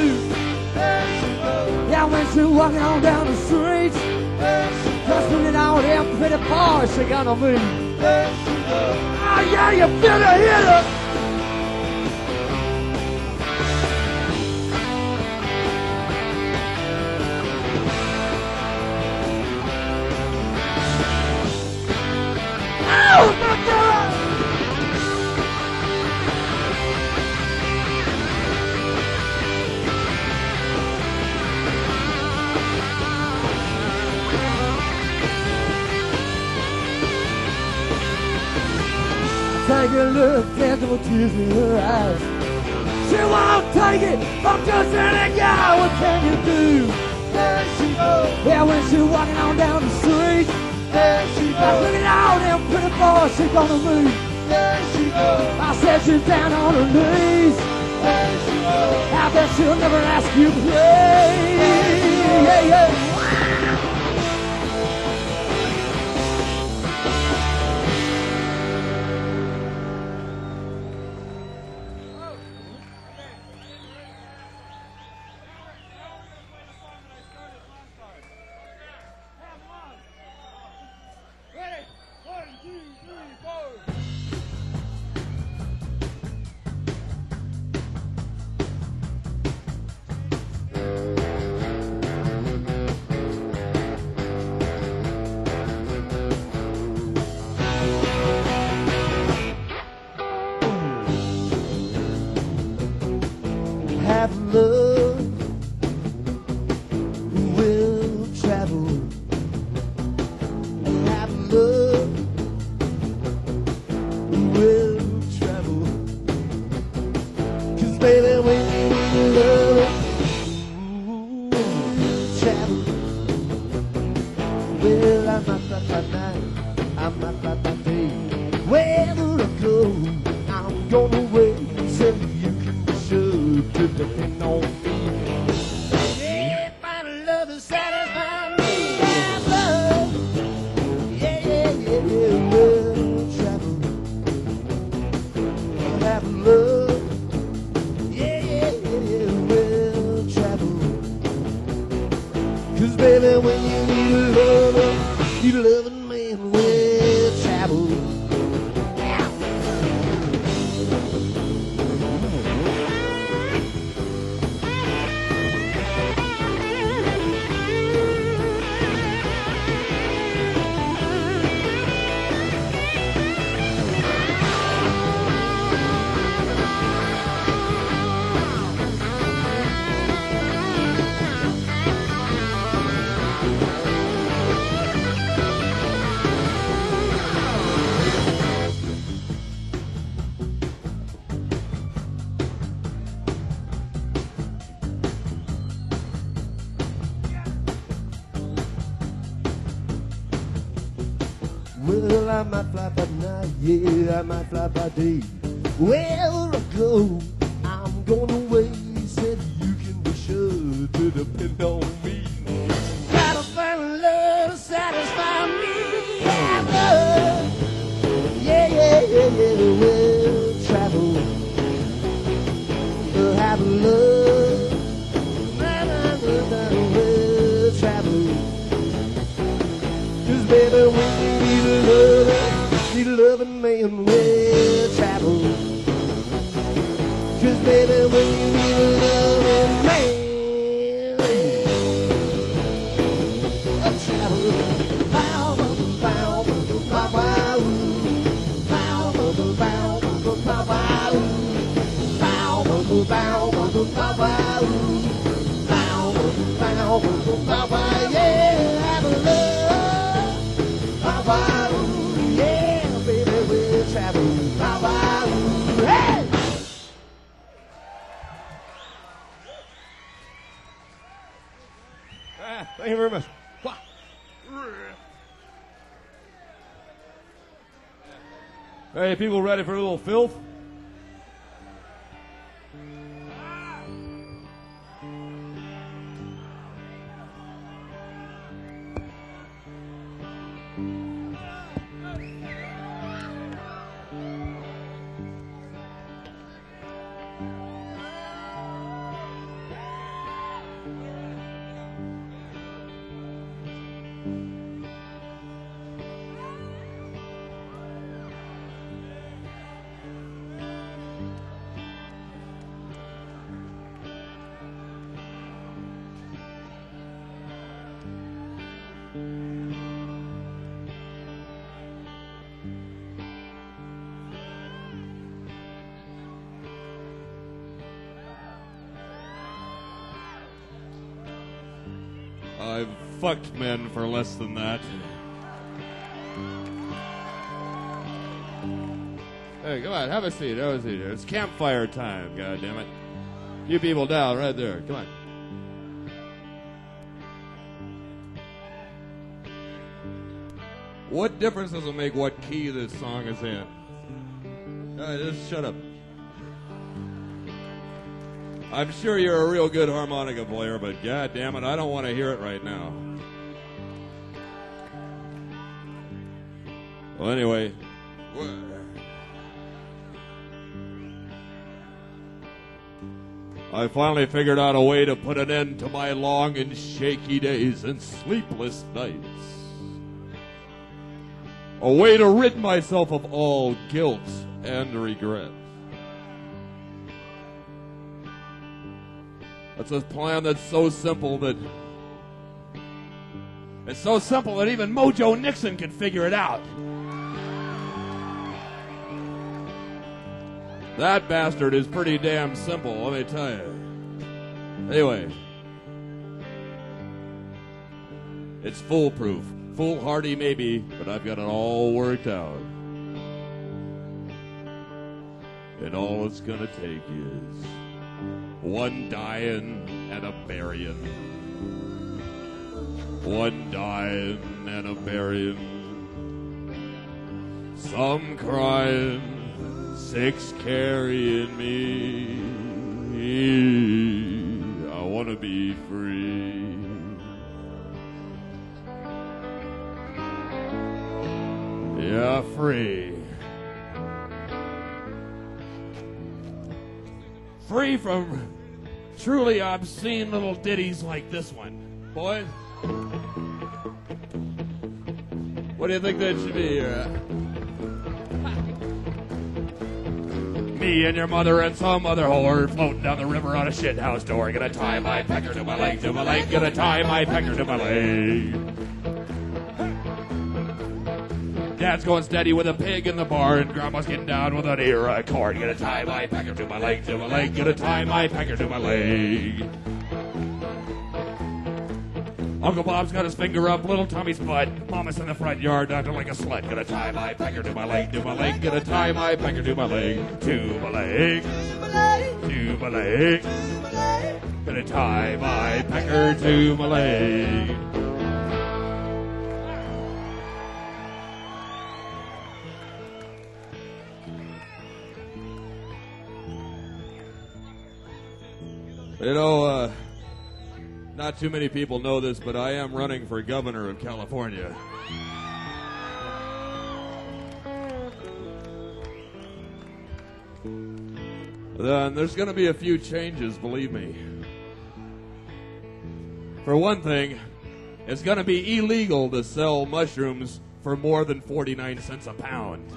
Yeah, when she's walking on down the streets, just looking at all them pretty boys she gonna meet. Oh yeah, you better hit her. Oh my God! Take a look, there's no tears in her eyes. She won't take it from just any guy. What can you do? Yeah, when she's walking on down Look at all them pretty boys, she's gonna move. There she goes. I said she's down on her knees. There she goes. I bet she'll never ask you to play. Yeah, yeah. Have love will travel. Have love will travel. 'Cause baby, when you need love, travel. Well, I'm not that night, I'm not that day. Wherever I go, I'm gonna wait till you can be sure to depend on me. Yeah, my love is satisfying me. Have love, yeah, yeah, yeah, yeah, will travel. Have love, yeah, yeah, yeah, yeah, will travel. 'Cause baby, when you need a lover, you loving man will travel. Well, I might fly by night, yeah, I might fly by day. Wherever I go, I'm gonna wait, said you can be sure to depend on me. Gotta find love to satisfy me. Have love, yeah, yeah, yeah, yeah, we'll travel. Have love, na, na, na, na, we'll travel. 'Cause baby, when you need a loving man will travel. 'Cause baby, when you need a loving man will travel. Bow, bow, bow, bow, bow, bow, bow, bow, bow, bow, bow, bow, bow, bow, bow, bow, bow, yeah, have a love. Bow, bow, yeah, baby, we'll travel. Bow, bow, hey! Thank you very much. Hey, people ready for a little filth? I've fucked men for less than that. Hey, come on, have a seat, have a seat. It's campfire time, goddammit. You people down right there, come on. What difference does it make what key this song is in? Just shut up. I'm sure you're a real good harmonica player, but god damn it, I don't want to hear it right now. Well, anyway. I finally figured out a way to put an end to my long and shaky days and sleepless nights. A way to rid myself of all guilt and regret. That's a plan that's so simple that it's so simple that even Mojo Nixon could figure it out. That bastard is pretty damn simple, let me tell you. Anyway, it's foolproof. Foolhardy maybe, but I've got it all worked out. And all it's gonna take is one dying and a burying. One dying and a burying. Some crying, 6 carrying me. I want to be free. Yeah, free. Free from truly obscene little ditties like this one. Boys, what do you think that should be? Me and your mother and some other whore floating down the river on a shithouse door. Gonna tie my pecker to my leg, to my leg. Gonna tie my pecker to my leg. Dad's going steady with a pig in the barn. Grandma's getting down with an ear of corn. Gonna tie my pecker to my leg, to my leg. Gonna tie my pecker to my leg. Uncle Bob's got his finger up little Tommy's butt. Mama's in the front yard acting like a slut. Gonna tie my pecker to my leg, to my leg. Gonna tie my pecker to my leg, to my leg, to my leg. Gonna tie my pecker to my leg. You know, not too many people know this, but I am running for governor of California. Then there's going to be a few changes, believe me. For one thing, it's going to be illegal to sell mushrooms for more than 49 cents a pound.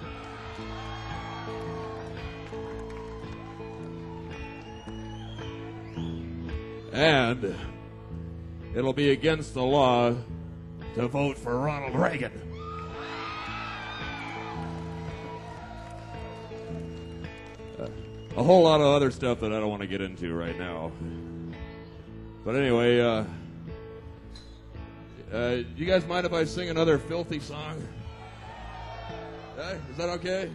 And it'll be against the law to vote for Ronald Reagan. A whole lot of other stuff that I don't want to get into right now. But anyway, you guys mind if I sing another filthy song? Is that okay?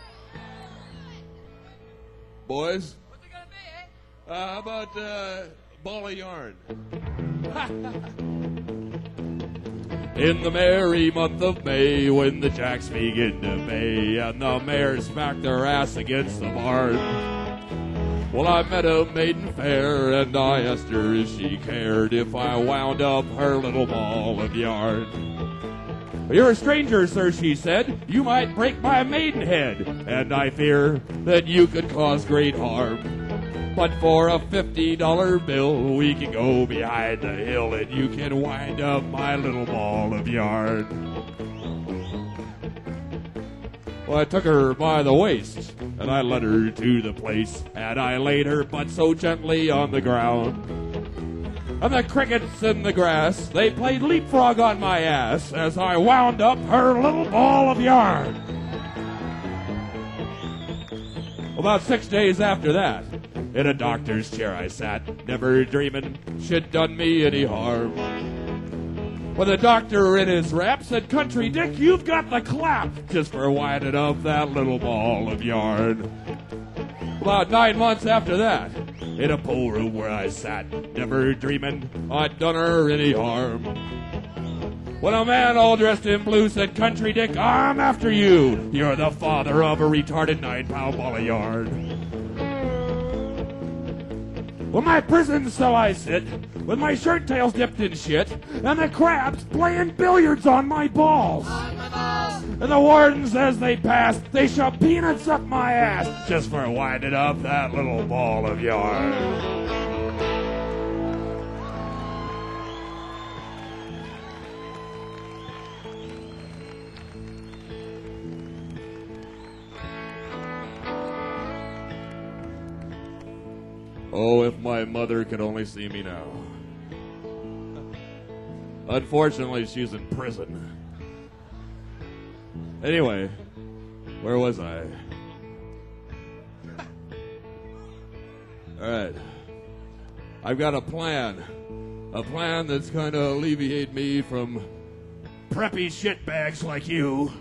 Boys? What's it gonna be, How about ball of yarn? In the merry month of May, when the jacks begin to bay and the mares smack their ass against the barn, well, I met a maiden fair, and I asked her if she cared if I wound up her little ball of yarn. You're a stranger, sir, she said. You might break my maidenhead, and I fear that you could cause great harm. But for a $50 bill, we can go behind the hill and you can wind up my little ball of yarn. Well, I took her by the waist and I led her to the place and I laid her butt so gently on the ground. And the crickets in the grass, they played leapfrog on my ass as I wound up her little ball of yarn. About 6 days after that, in a doctor's chair I sat, never dreaming she'd done me any harm. When the doctor in his rap said, "Country Dick, you've got the clap," just for winding up that little ball of yarn. About 9 months after that, in a pool room where I sat, never dreaming I'd done her any harm. When a man all dressed in blue said, "Country Dick, I'm after you. You're the father of a retarded 9-pound ball of yarn." Well, my prison cell I sit, with my shirt tails dipped in shit, and the crabs playing billiards on my balls. And the warden says they pass, they shove peanuts up my ass, just for winding up that little ball of yarn. Oh, if my mother could only see me now. Unfortunately, she's in prison. Anyway, where was I? All right. I've got a plan. A plan that's going to alleviate me from preppy shitbags like you.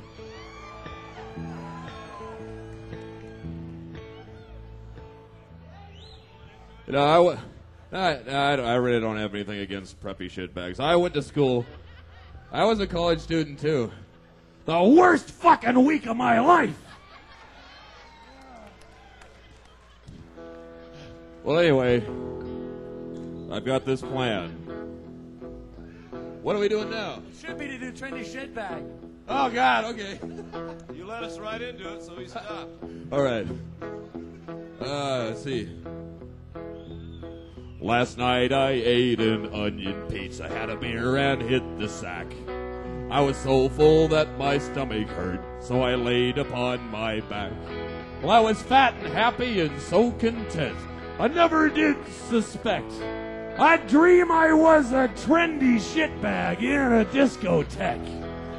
You know, I really don't have anything against preppy shitbags. I went to school. I was a college student, too. The worst fucking week of my life! Well, anyway, I've got this plan. What are we doing now? Should be to do trendy shitbag. Oh, God, okay. You led us right into it, so we stopped. All right. Let's see. Last night I ate an onion pizza, had a beer, and hit the sack. I was so full that my stomach hurt, so I laid upon my back. Well, I was fat and happy and so content, I never did suspect. I'd dream I was a trendy shitbag in a discotheque.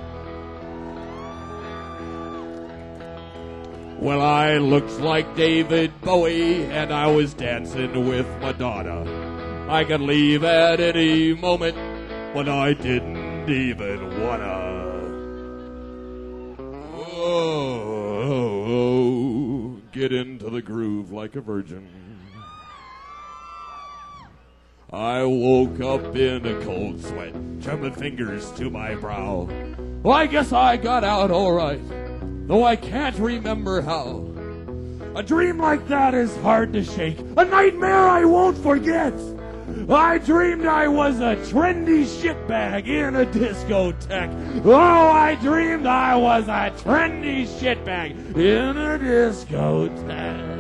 Well, I looked like David Bowie, and I was dancing with Madonna. I could leave at any moment, but I didn't even wanna. Oh, get into the groove like a virgin. I woke up in a cold sweat, trembling fingers to my brow. Well, I guess I got out all right, though I can't remember how. A dream like that is hard to shake, a nightmare I won't forget. I dreamed I was a trendy shitbag in a discotheque. Oh, I dreamed I was a trendy shitbag in a discotheque.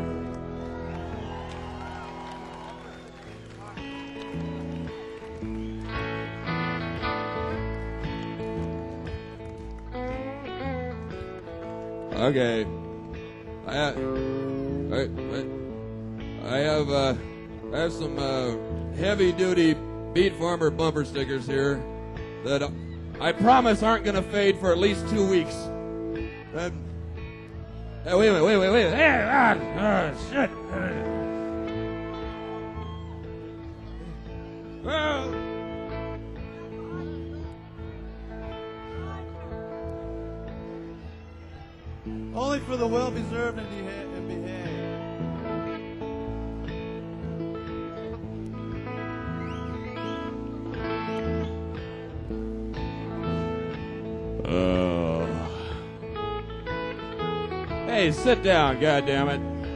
Okay. I have some heavy-duty Beat Farmer bumper stickers here that I promise aren't going to fade for at least 2 weeks. Hey, wait a minute. Hey, shit. Well... Only for the well-deserved and behave. Hey, sit down, goddammit.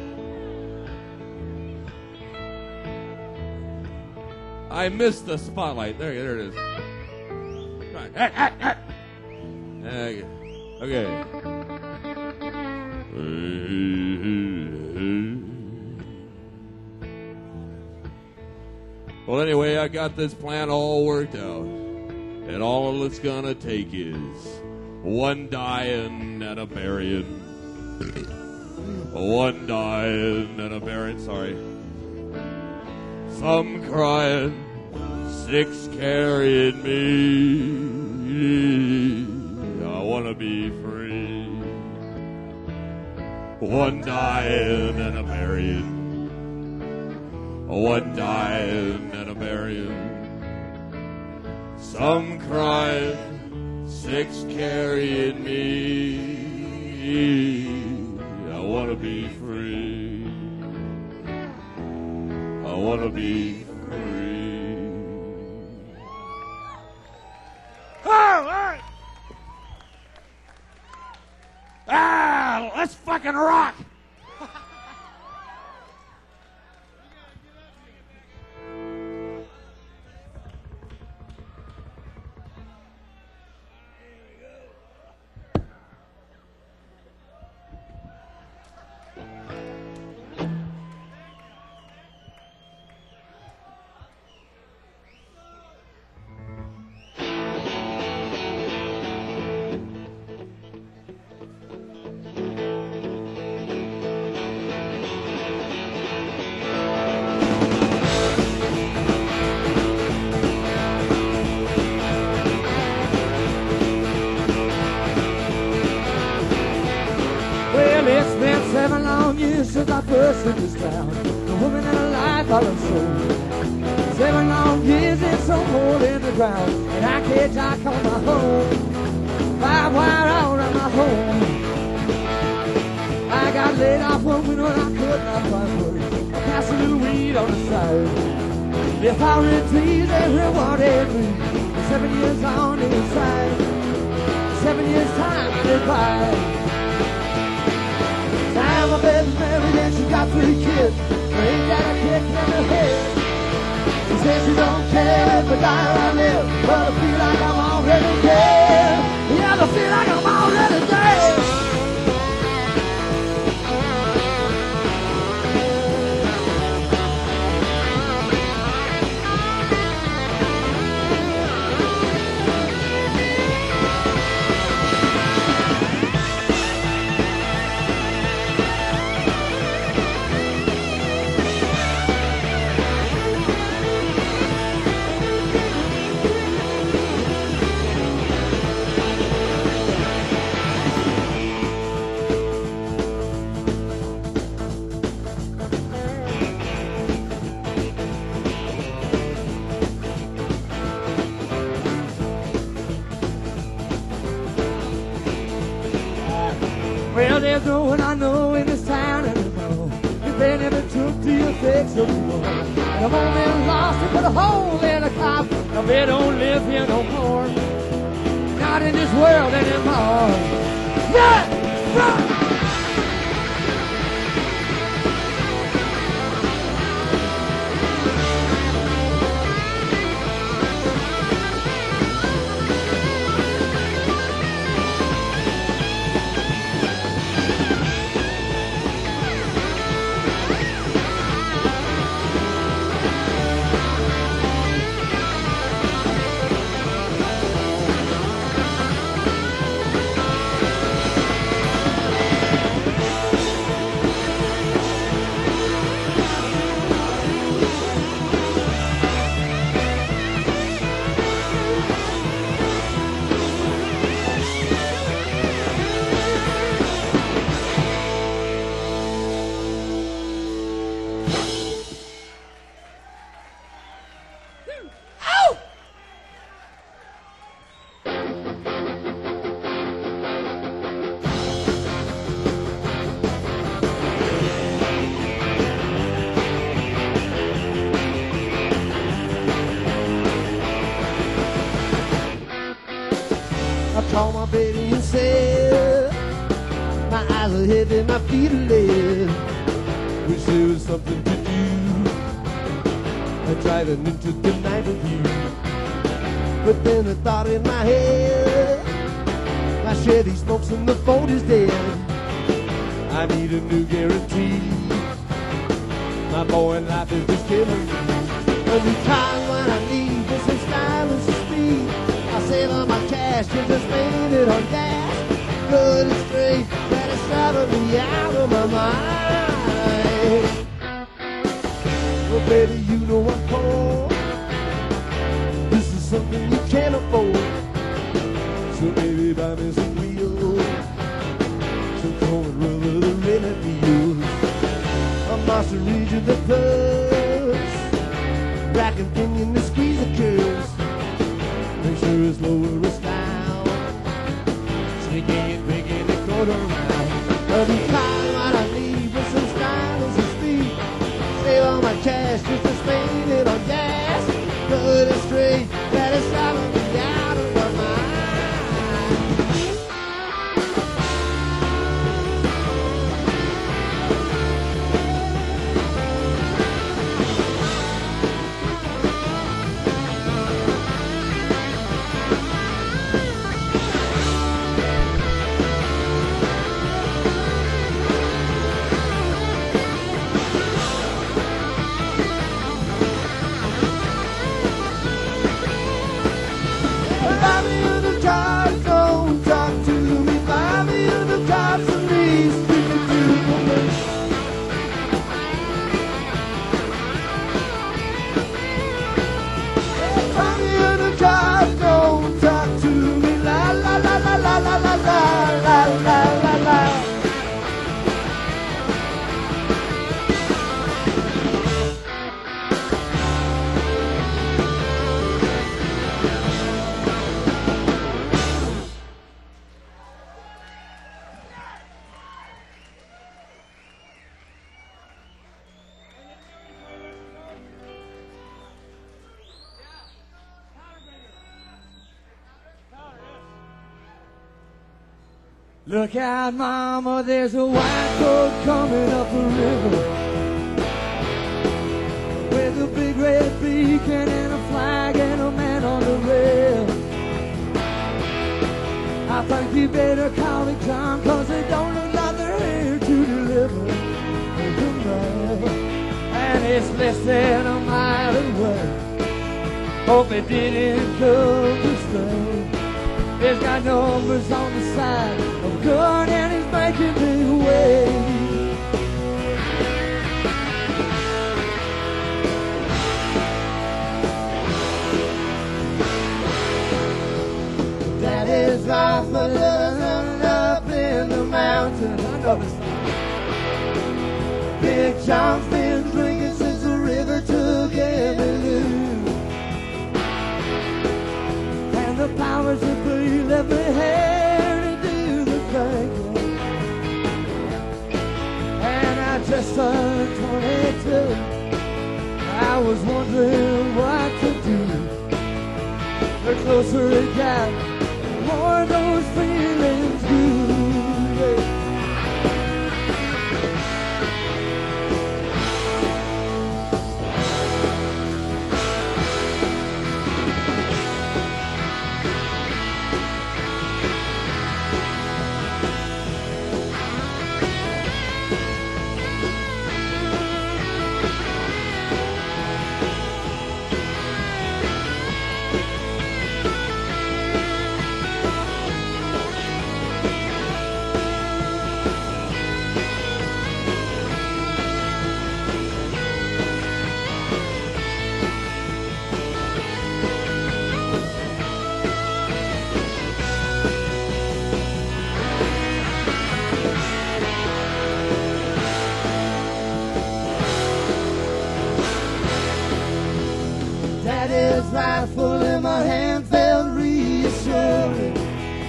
I missed the spotlight. There it is. Come on. Okay. Well, anyway, I got this plan all worked out. And all it's gonna take is one dying and a burying. One dying and a burying, sorry. Some crying, 6 carrying me. I wanna be free. One dying and a burying. One dying and a burying. Some crying, 6 carrying me. I wanna be free. I wanna be free. Oh! fucking rock. Well, it's been 7 long years since I first in this town. The woman in her life I love so. 7 long years in some hole in the ground, and I can't call my home. Barbed wire all around my home. I got laid off one winter and I could not find work. I passed a little weed on the side. The flowering trees, everyone every 7 years on the inside. 7 years time I did by. Now my baby's married and she got 3 kids. But ain't got a kick in her head. She says she don't care if I die or I live, but I feel like I'm already dead. Yeah, I feel like I'm already dead. Well, there's no one I know in this town anymore. If they never took to your fix no more. And I've only lost and put a hole in a cop. Now they don't live here no more. Not in this world anymore. Yeah! Yeah! I called my baby and said, my eyes are heavy, my feet are lead. Wish there was something to do. I'm driving into the night with you. But then a thought in my head, my Chevy smokes and the Ford is dead. I need a new guarantee. My boy in life is just killing me. A new car when I need with some style and some speed. I save all my cash and just spend it on gas. Good and straight, that is driving me out of my mind. Well, baby, you know what for. This is something you can't afford. So baby, buy me some wheels, some corn rubber, the really deals. A monster region that plus, rack and pinion to squeeze the curves. Make sure it's lower it's down. Sneaking and making it quarter round. I'll be fine what I need with some style and some speed. Save all my cash just to spend it on gas. Good and straight, that is driving me out of my mind. Look out, mama, there's a white boat coming up the river with a big red beacon and a flag and a man on the rail. I think you better call it John, cause they don't look like they're here to deliver the mail. And it's less than a mile away. Hope it didn't come to stay. It's got numbers on the side of a gun and it's making big waves. Daddy's rifle is up in the mountains. I know this song. Big John's been drinking since the river took Emmylou. The powers that be left me here to do the thinking. And I just turned 22. I was wondering what to do. The closer it got, the more those feelings grew. Yeah. Daddy's rifle in my hand felt reassuring.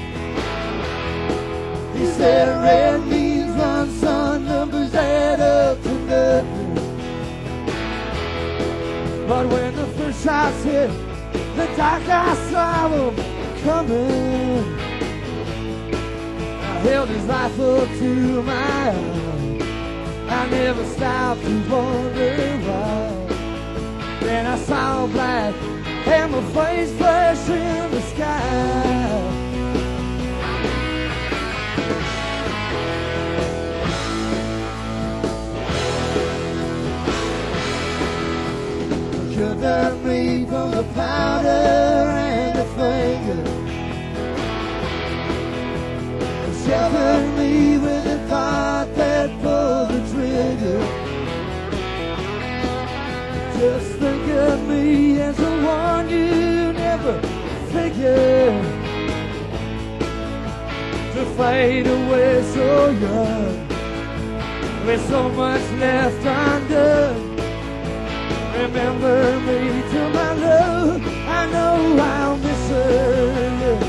He said red means run, son, numbers add up to nothing. But when the first shots hit the dark, I saw them coming. I held his rifle to my arm. I never stopped to wonder why. Then I saw black and my face flash in the sky. Covered me from the powder and the finger. Sheltered me with the thought that pulled the trigger. Just think of me as the one you never figured to fade away so young, with so much left undone. Remember me to my love, I know I'll miss her.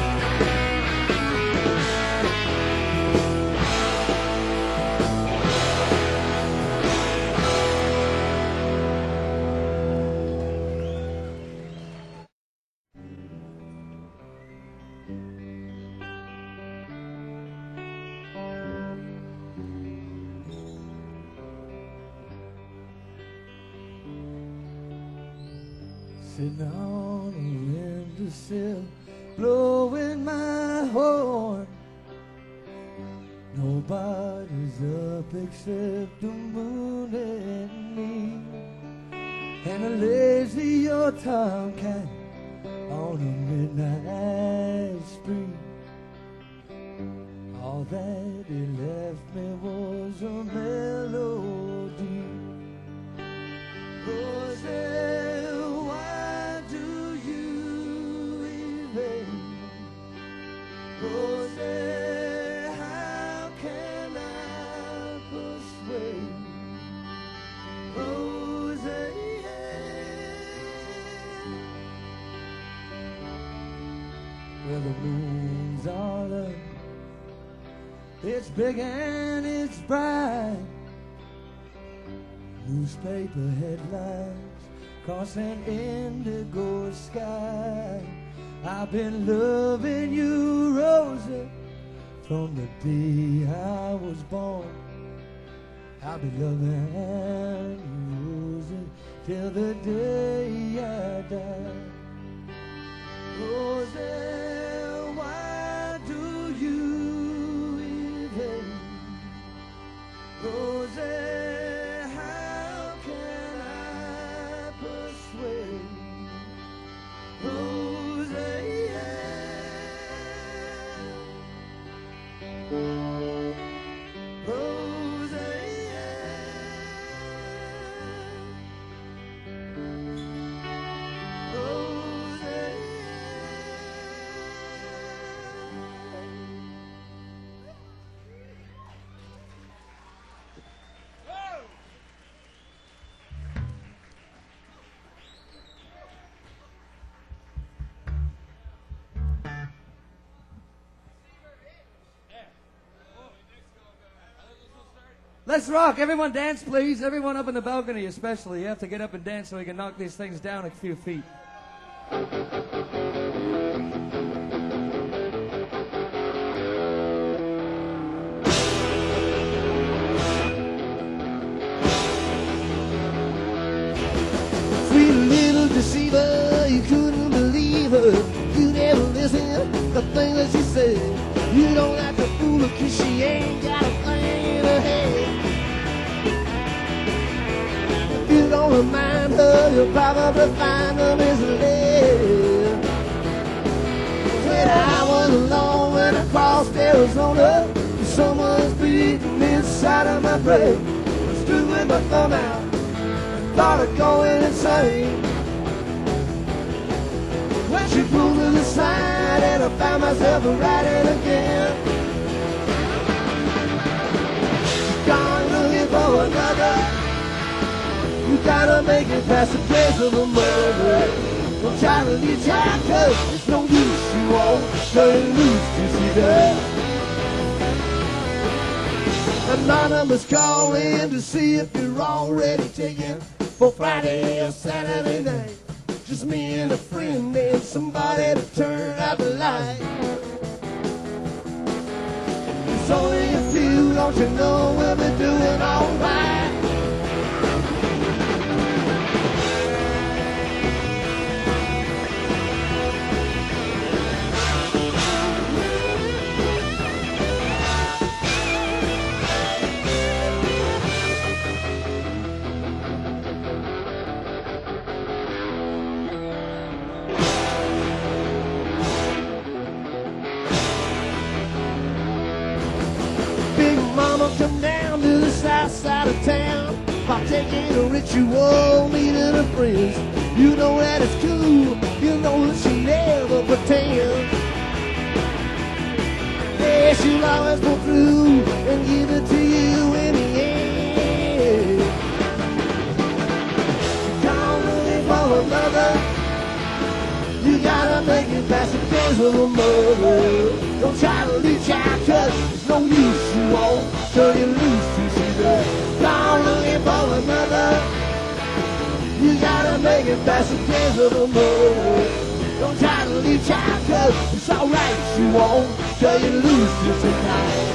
Sitting on a windowsill, blowing my horn. Nobody's up except the moon and me, and a lazy old tomcat on a midnight spree. All that he left me was a melody. Rosie, why do you evade? Rosie, how can I persuade? Rosie, well, the moon's all up. It's big and it's bright. Newspaper headlines cross an indigo sky. I've been loving you, Rosie, From the day I was born, I'll be loving you roses till the day I die. Rosie, why do you evade? Rosie, how can I persuade? Rosie, let's rock. Everyone dance, please. Everyone up in the balcony especially. You have to get up and dance so we can knock these things down a few feet. Sweet little deceiver, you couldn't believe her. You never listen to the things that she said. You don't have to fool her 'cause she ain't got a thing in her head. If you don't remind her, you'll probably find her misled. When I was alone when I crossed Arizona, someone's beating inside of my brain. I stood with my thumb out, thought of going insane. When she pulled to the side and I found myself riding again. She's gone looking for another. You gotta make it past the place of a murder. Don't try to lead your cause it's no use, you won't turn loose to see that. Anonymous calling to see if you're already taken for Friday or Saturday night. Just me and a friend and somebody to turn out the light. It's only a few, don't you know we'll be doing alright. Come down to the south side of town, partaking a ritual, meeting her friends. You know that it's cool, you know that she never pretends. Yeah, she'll always go through and give it to you in the end. Come looking for a mother, you gotta make it past the days of a mother. Don't try to reach out 'cause it's no use, you won't turn you loose to see that. Gone looking for another. You gotta make it past the days of a mother. Don't try to reach out 'cause it's alright, you won't turn you loose to tonight.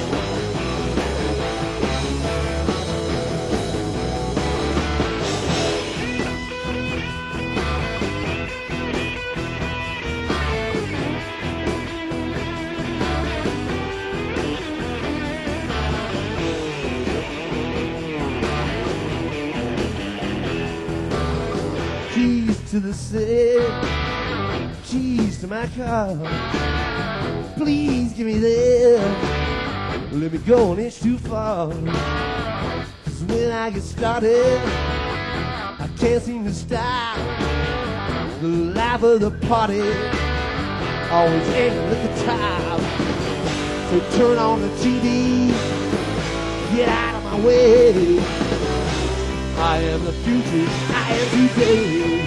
To the city, keys to my car. Please give me them. Let me go an inch too far. 'Cause when I get started, I can't seem to stop. The life of the party always ends at the top. So turn on the TV, get out of my way. I am the future, I am today.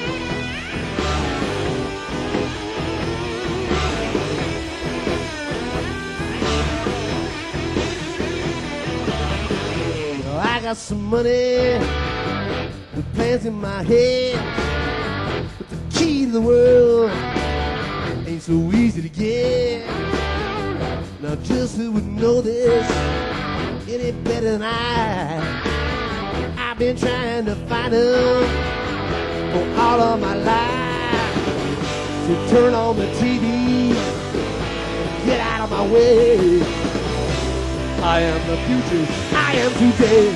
I got some money, the plans in my head, but the key to the world ain't so easy to get. Now just who would know this any better than I. I've been trying to find him for all of my life. So turn on the TV, get out of my way. I am the future, I am today.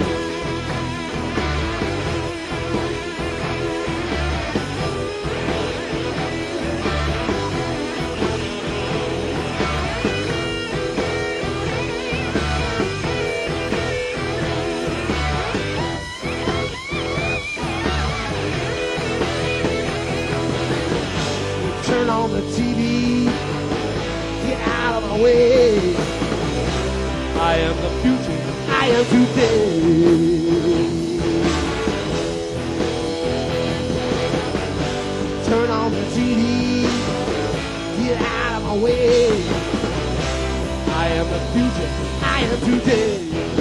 Turn on the TV, get out of my way. I am the future, I am today. Turn on the TV, get out of my way. I am the future, I am today.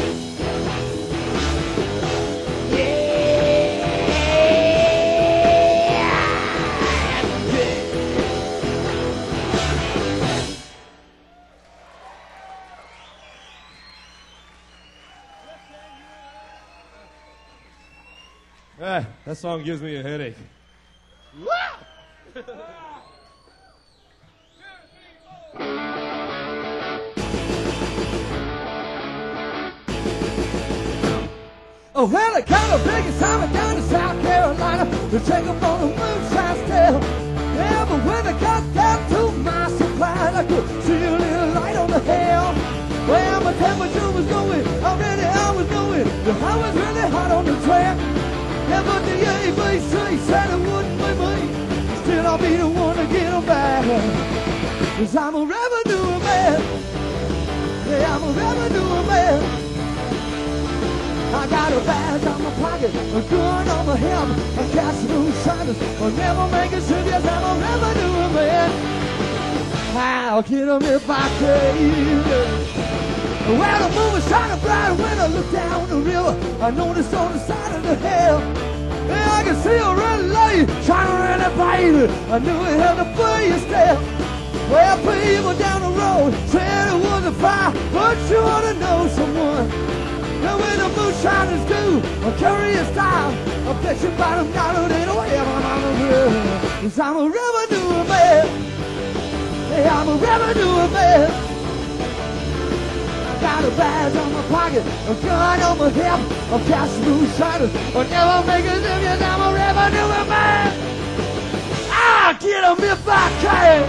That song gives me a headache. Oh, well, I got the biggest time down in South Carolina to take up on a moonshine still. Yeah, but when I got down to my supply, I could see a little light on the hill. Well, my temperature was going, already I was knowing that I was really hot on the track. Yeah, but the ABC said it wouldn't be me. Still, I'll be the one to get them back. 'Cause I'm a revenue man. Yeah, I'm a revenue man. I got a badge on my pocket, a gun on my hip, a cast of moonshiners. I'll never make it serious, I'm a revenue man. I'll get them if I can. Well, the moon was shining bright when I looked down the river. I noticed on the side of the hill, yeah, I could see a red light shining really bright. I knew it had to be a step. Well, people down the road said it was a fire, but you ought to know someone. And when the moonshiners do a curious style, I bet you bottom dollar they don't have one on the grill. 'Cause I'm a revenue man. Hey, I'm a revenue man. I got a badge on my pocket, a gun on my hip, a catch moonshiners. I'll never make it serious, I'm a revenue man. I'll get them if I can.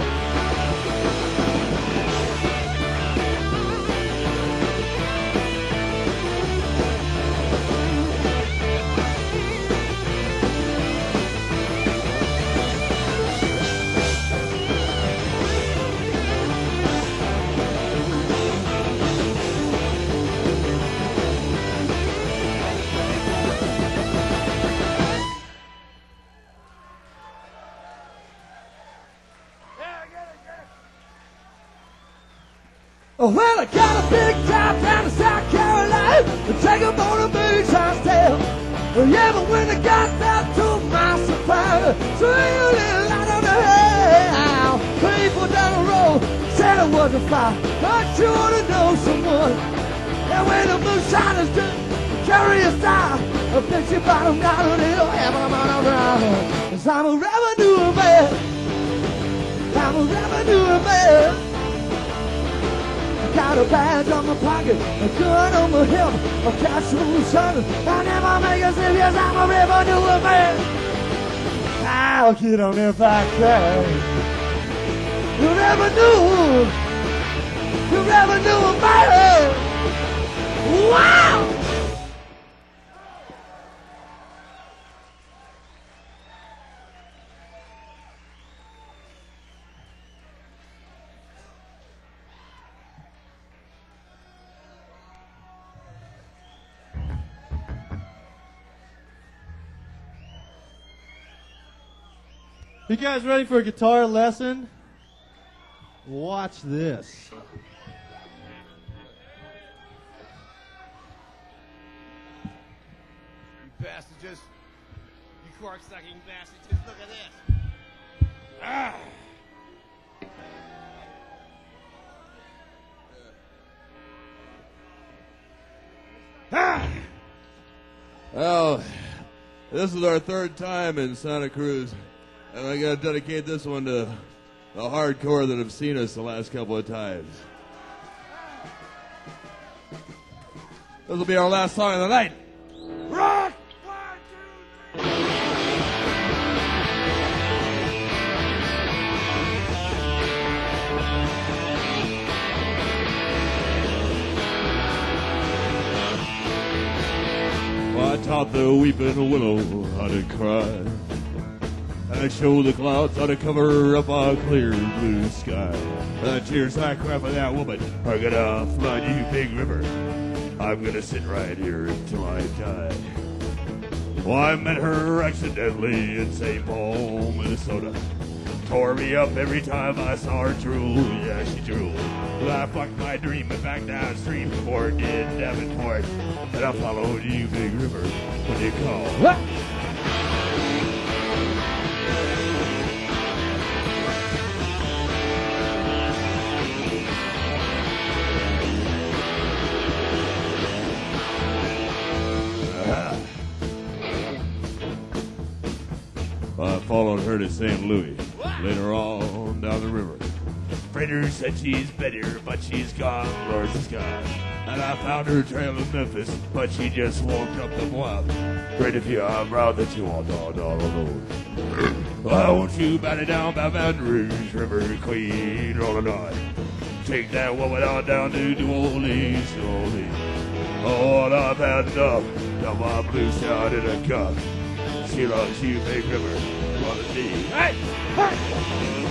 Oh, well, I got a big job down in South Carolina to take them on a moonshine still. Well, yeah, but when I got down to my supply, so a little light on the hill. People down the road said it was a fire, but you ought to know someone. And when the moonshiners do carry a style, I bet you bottom dollar they don't have them on the ground. 'Cause I'm a revenue man. I'm a revenue man. Got a badge on my pocket, a gun on my hip, a catch moonshiners. I never make a serious, I'm a revenue man. I'll get on if I can. You never knew a man. Wow! You guys ready for a guitar lesson? Watch this. You bastard, just... You cork-sucking bastard, just look at this. Ah! Well, this is our third time in Santa Cruz, and I gotta dedicate this one to the hardcore that have seen us the last couple of times. This will be our last song of the night. Rock! Well, I taught the weeping willow how to cry, and I showed the clouds how to cover up a clear blue sky. The tears I cry for that woman are gonna flood you, big river. I'm gonna sit right here until I die. Well, I met her accidentally in St. Paul, Minnesota. Tore me up every time I saw her drool. Yeah, she drooled. Well, I fucked my dream and back downstream before it did Davenport. And I followed you, big river, when you called. I followed her to St. Louis, later on down the river. Freighter said she's better, but she's gone, Lord the sky. And I found her trail in Memphis, but she just walked up the bluff. Right if you're proud that you want all alone. Why won't you bat it down by Baton Rouge, River Queen, rolling on. Take that woman on down to New Orleans, New Orleans. Oh, and I've had enough. Got my blues down in a cup. She loves you, big river. Wanna be. Hey! Hey!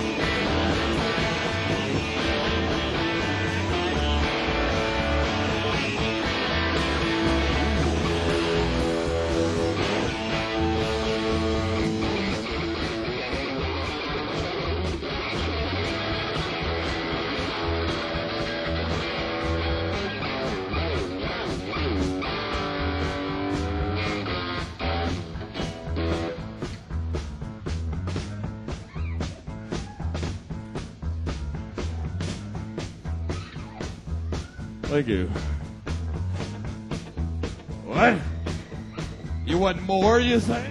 Thank you. What? You want more, you say?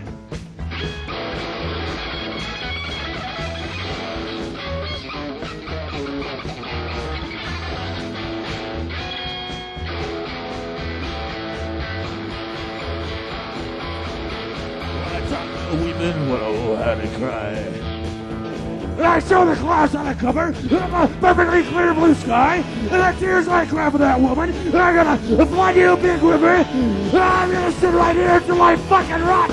Women will how to cry. And I saw the clouds on the cover, and a perfectly clear blue sky, and the tears I cry for that woman, and I'm gonna flood you, big river, and I'm gonna sit right here until I fucking rot.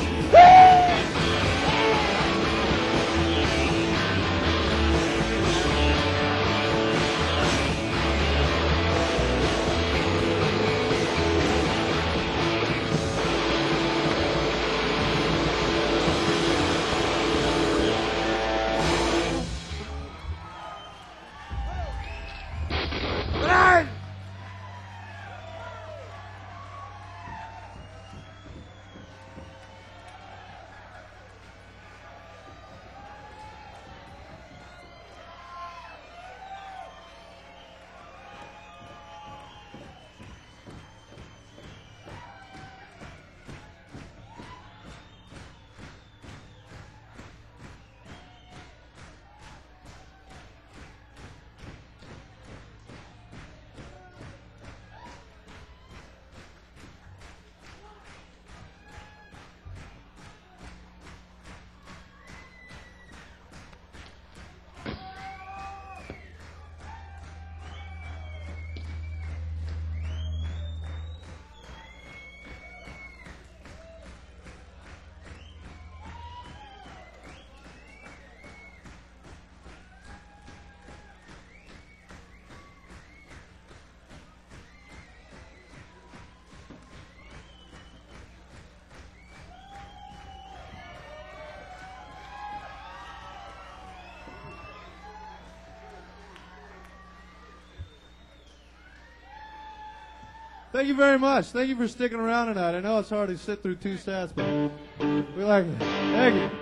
Thank you very much. Thank you for sticking around tonight. I know it's hard to sit through two sets, but we like it. Thank you.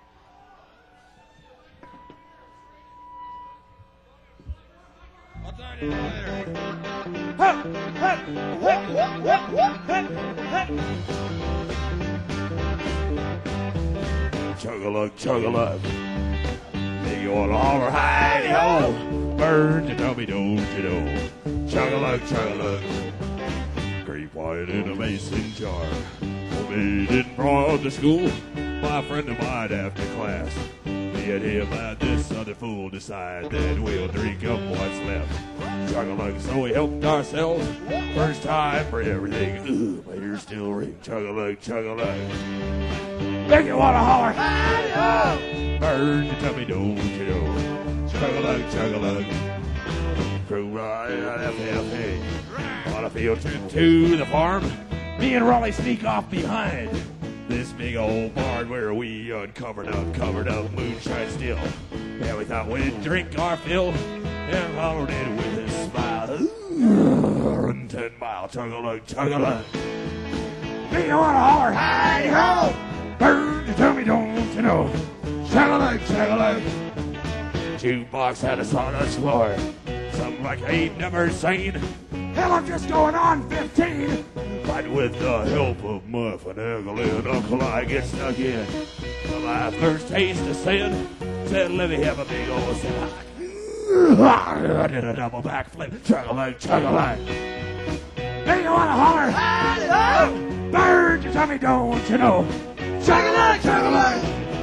I'll tell Chug-a-lug, chug-a-lug. Make you wanna holler, hi-ho. Burn to tell me, don't you know. Chug-a-lug, chug-a-lug. Grape wine in a mason jar. Homemade and brought to school. My friend of mine after class. Me and him and this other fool decide that we'll drink up what's left. Chug-a-lug, so we helped ourselves. First time for everything. Ugh, my ears still ring. Chug-a-lug, chug-a-lug. Make you wanna holler, hi-ho! Burn your tummy, don't you know? Chug-a-lug, chug-a-lug. Crew ride at FFA. On a field trip to the farm. Me and Raleigh sneak off behind this big old barn where we uncovered up moonshine still. And we thought we'd drink our fill and followed it with a smile. Ooh, run 10 mile, chug-a-lug, chug-a-lug. Do you wanna holler, hi-ho? Burn your tummy, don't you know? Chug-a-lug, chug-a-lug. Jukebox had a sawdust floor. Something like I ain't never seen. Hell, I'm just going on 15. But with the help of Muff and Uncle and Uncle, I get stuck in. My first taste of sin said, let me have a big old sip. I did a double backflip. Chug-a-lug, chug-a-lug. Hey, you wanna holler? Hi-ho! Burn your tummy, don't you know? Chug-a-lug, chug-a-lug.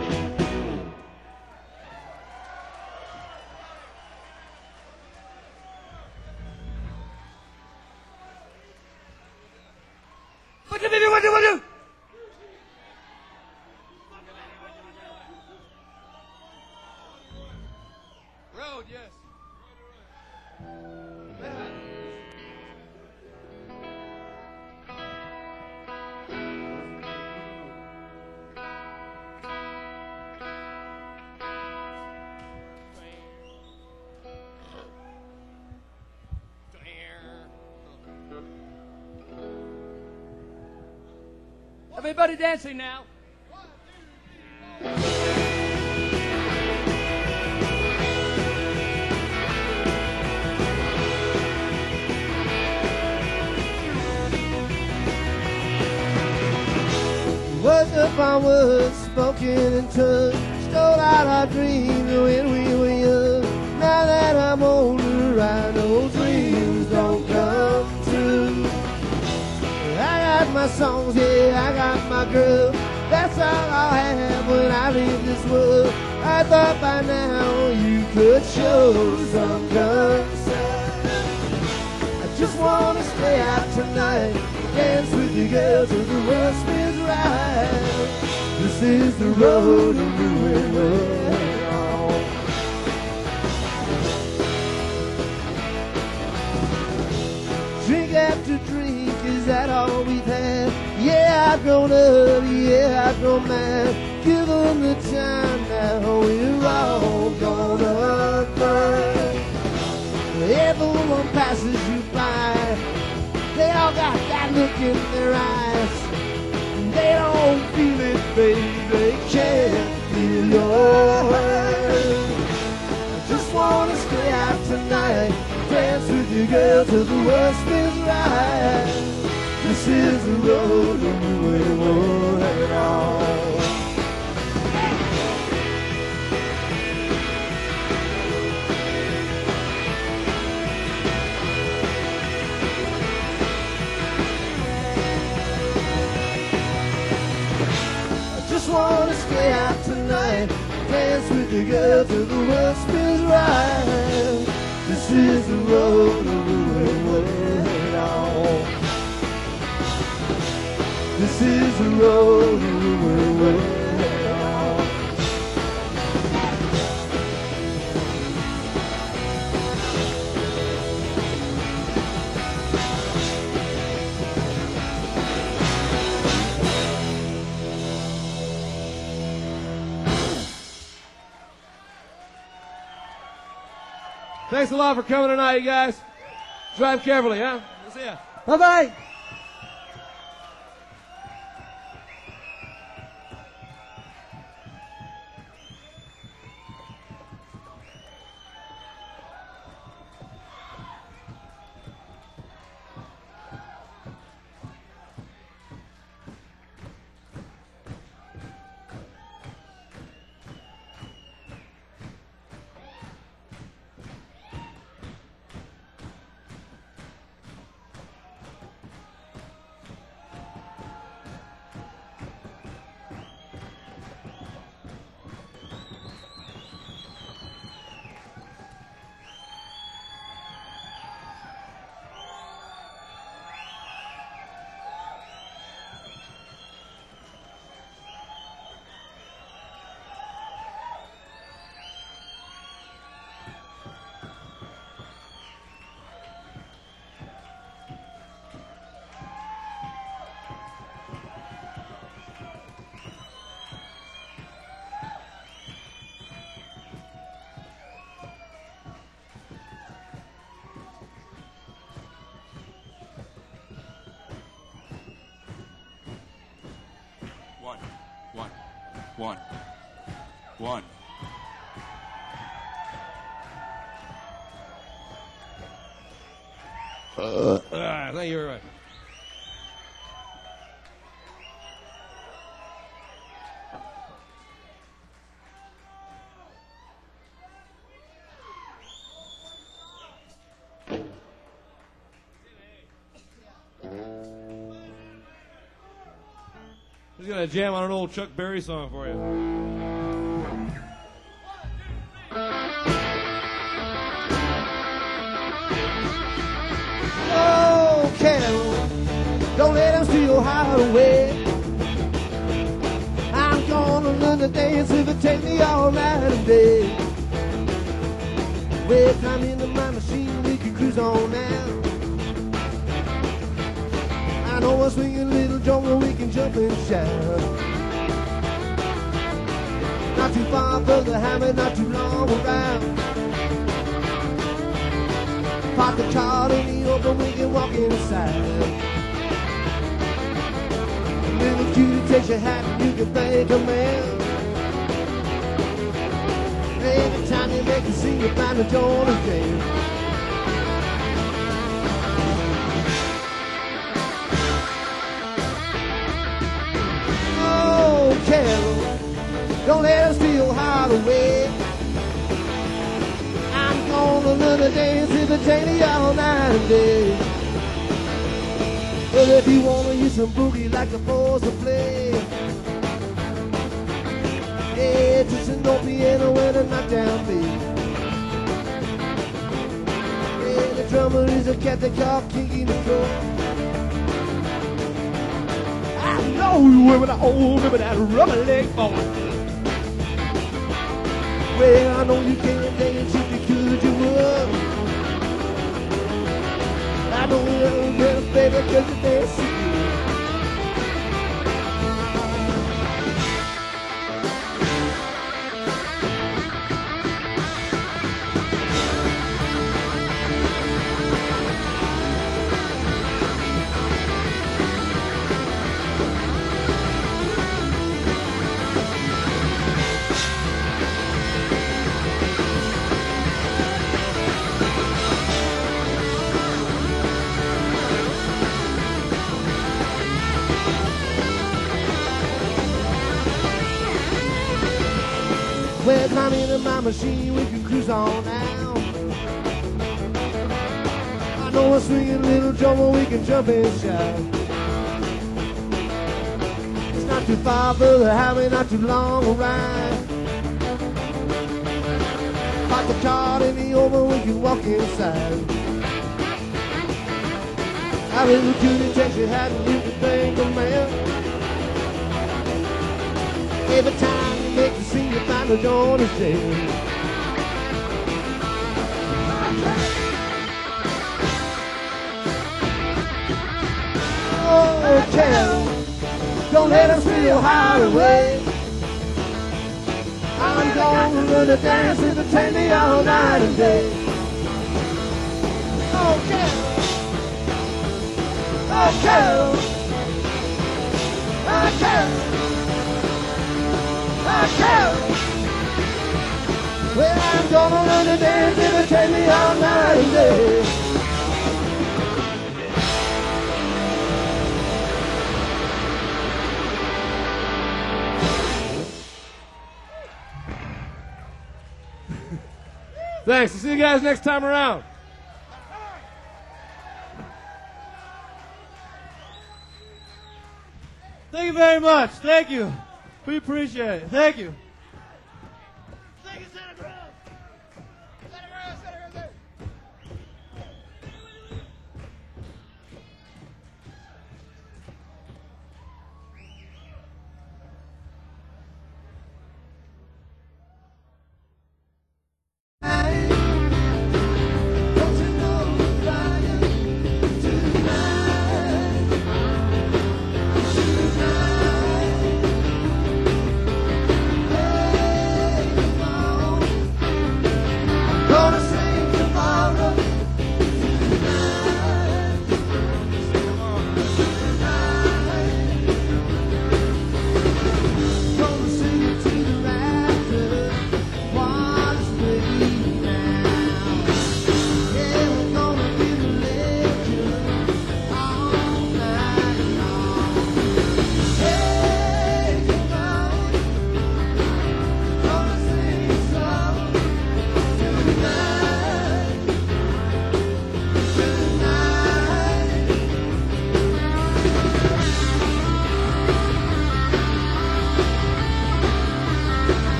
What do? Road, yes. Everybody dancing now. Words upon words spoken in tongues stole out our dreams when we were young. Now that I'm older, I know dreams don't come true. I got my songs, yeah, I got my girl. That's all I'll have when I leave this world. I thought by now you could show some concern. I just wanna stay out tonight, dance with the girls till the world spins right. This is the road to ruin world. Drink after drink, is that all we've had? Yeah, I've grown up, yeah, I've grown mad. Given the time now, we're all gonna burn. Everyone passes you by, they all got that look in their eyes. They don't feel it, baby, they can't feel your hurt. I just wanna stay out tonight, dance with your girl till the world spins right. This is the road to ruin won't have it all. I just wanna stay out tonight, dance with your girl till the world spins right. This is the road to ruin won't have it all. This is the road to ruin won't have it all. Thanks a lot for coming tonight, you guys. Drive carefully, huh? We'll see ya. Bye-bye. One. One. Thank you very much. Just gonna jam on an old Chuck Berry song for you. Oh, Carol, don't let them steal your heart away. I'm gonna learn to dance if it takes me all night and day. Well, climb into my machine, we can cruise on now. I know we're swinging a little jungle, we can jump and shout. Not too far further, hammer, not too long around. Park the car in the open, we can walk inside. Little cutie takes your hat and you can thank a man. Every time you make a scene, you find a joint of jam. Oh, Carol, don't let us steal your heart away. I'm gonna learn to dance if it takes me all night and day. But if you wanna use some boogie like the boys to play, yeah, just an old piano and a knockdown beat. Yeah, the drummer is a cat that caught kinky in the throat. I know you remember that old, remember that rubber leg boy. Well, I know you can't dance if you could, you would. I know you're better, baby, cause you dance so good. Well, climb into my machine, we can cruise on now. I know we're swinging a little jungle, we can jump and shout. It's not too far further highway, not too long a ride. Park the car in the open, we can walk inside. I little cutie takes your hat and you can thank a man. Every time you make the scene, you find a joint of jam. Oh, Carol, don't let them steal your heart away. I'm gonna learn to dance if it takes me all night and day. Oh, Carol, oh, Carol, oh, Carol. Well, I'm gonna learn to dance if it takes me all night and day. Thanks. See you guys next time around. Thank you very much. Thank you. We appreciate it. Thank you. Thank you, Santa Cruz. Santa Cruz, Santa Cruz. Don't you know we're flying tonight? Tonight.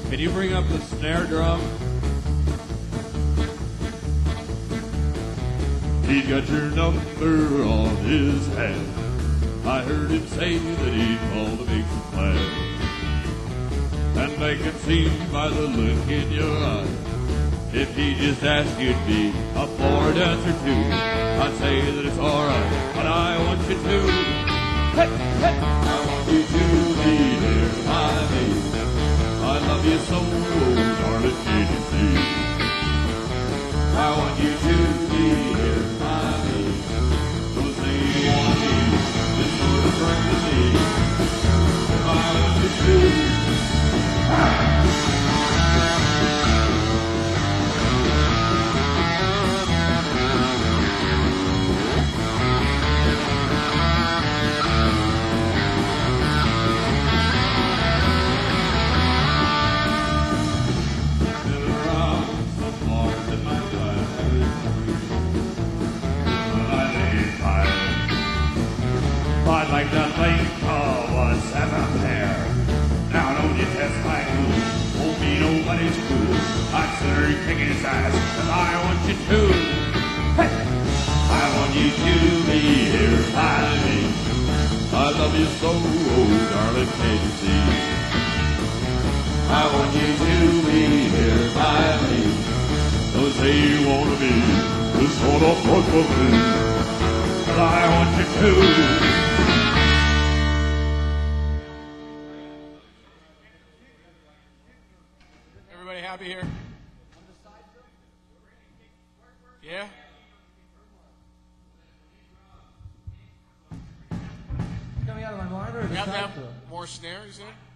Can you bring up the snare drum? He got your number on his hand. I heard him say that he called to make some plans. And I can see by the look in your eye, if he just asked you to be a floor dancer too, I'd say that it's alright, but I want you to. Hey, hey. I want you to be there by me. I love you so, darling, can you see? I want you to be here by me. Don't say you want me, it's sort of hurt to see. If I want you to. I'd like to think of us as a pair. Now don't you test my cool, won't be nobody's fool. I'd sooner kick his ass than I want you to. Hey! I want you to be here by me. I love you so, darling, can't you see? I want you to be here by me. Don't say you want to be this sort of fuck of me, but I want you to. Everybody happy here? Yeah? Coming out of my monitor. Or We the have to side have show? more snares in?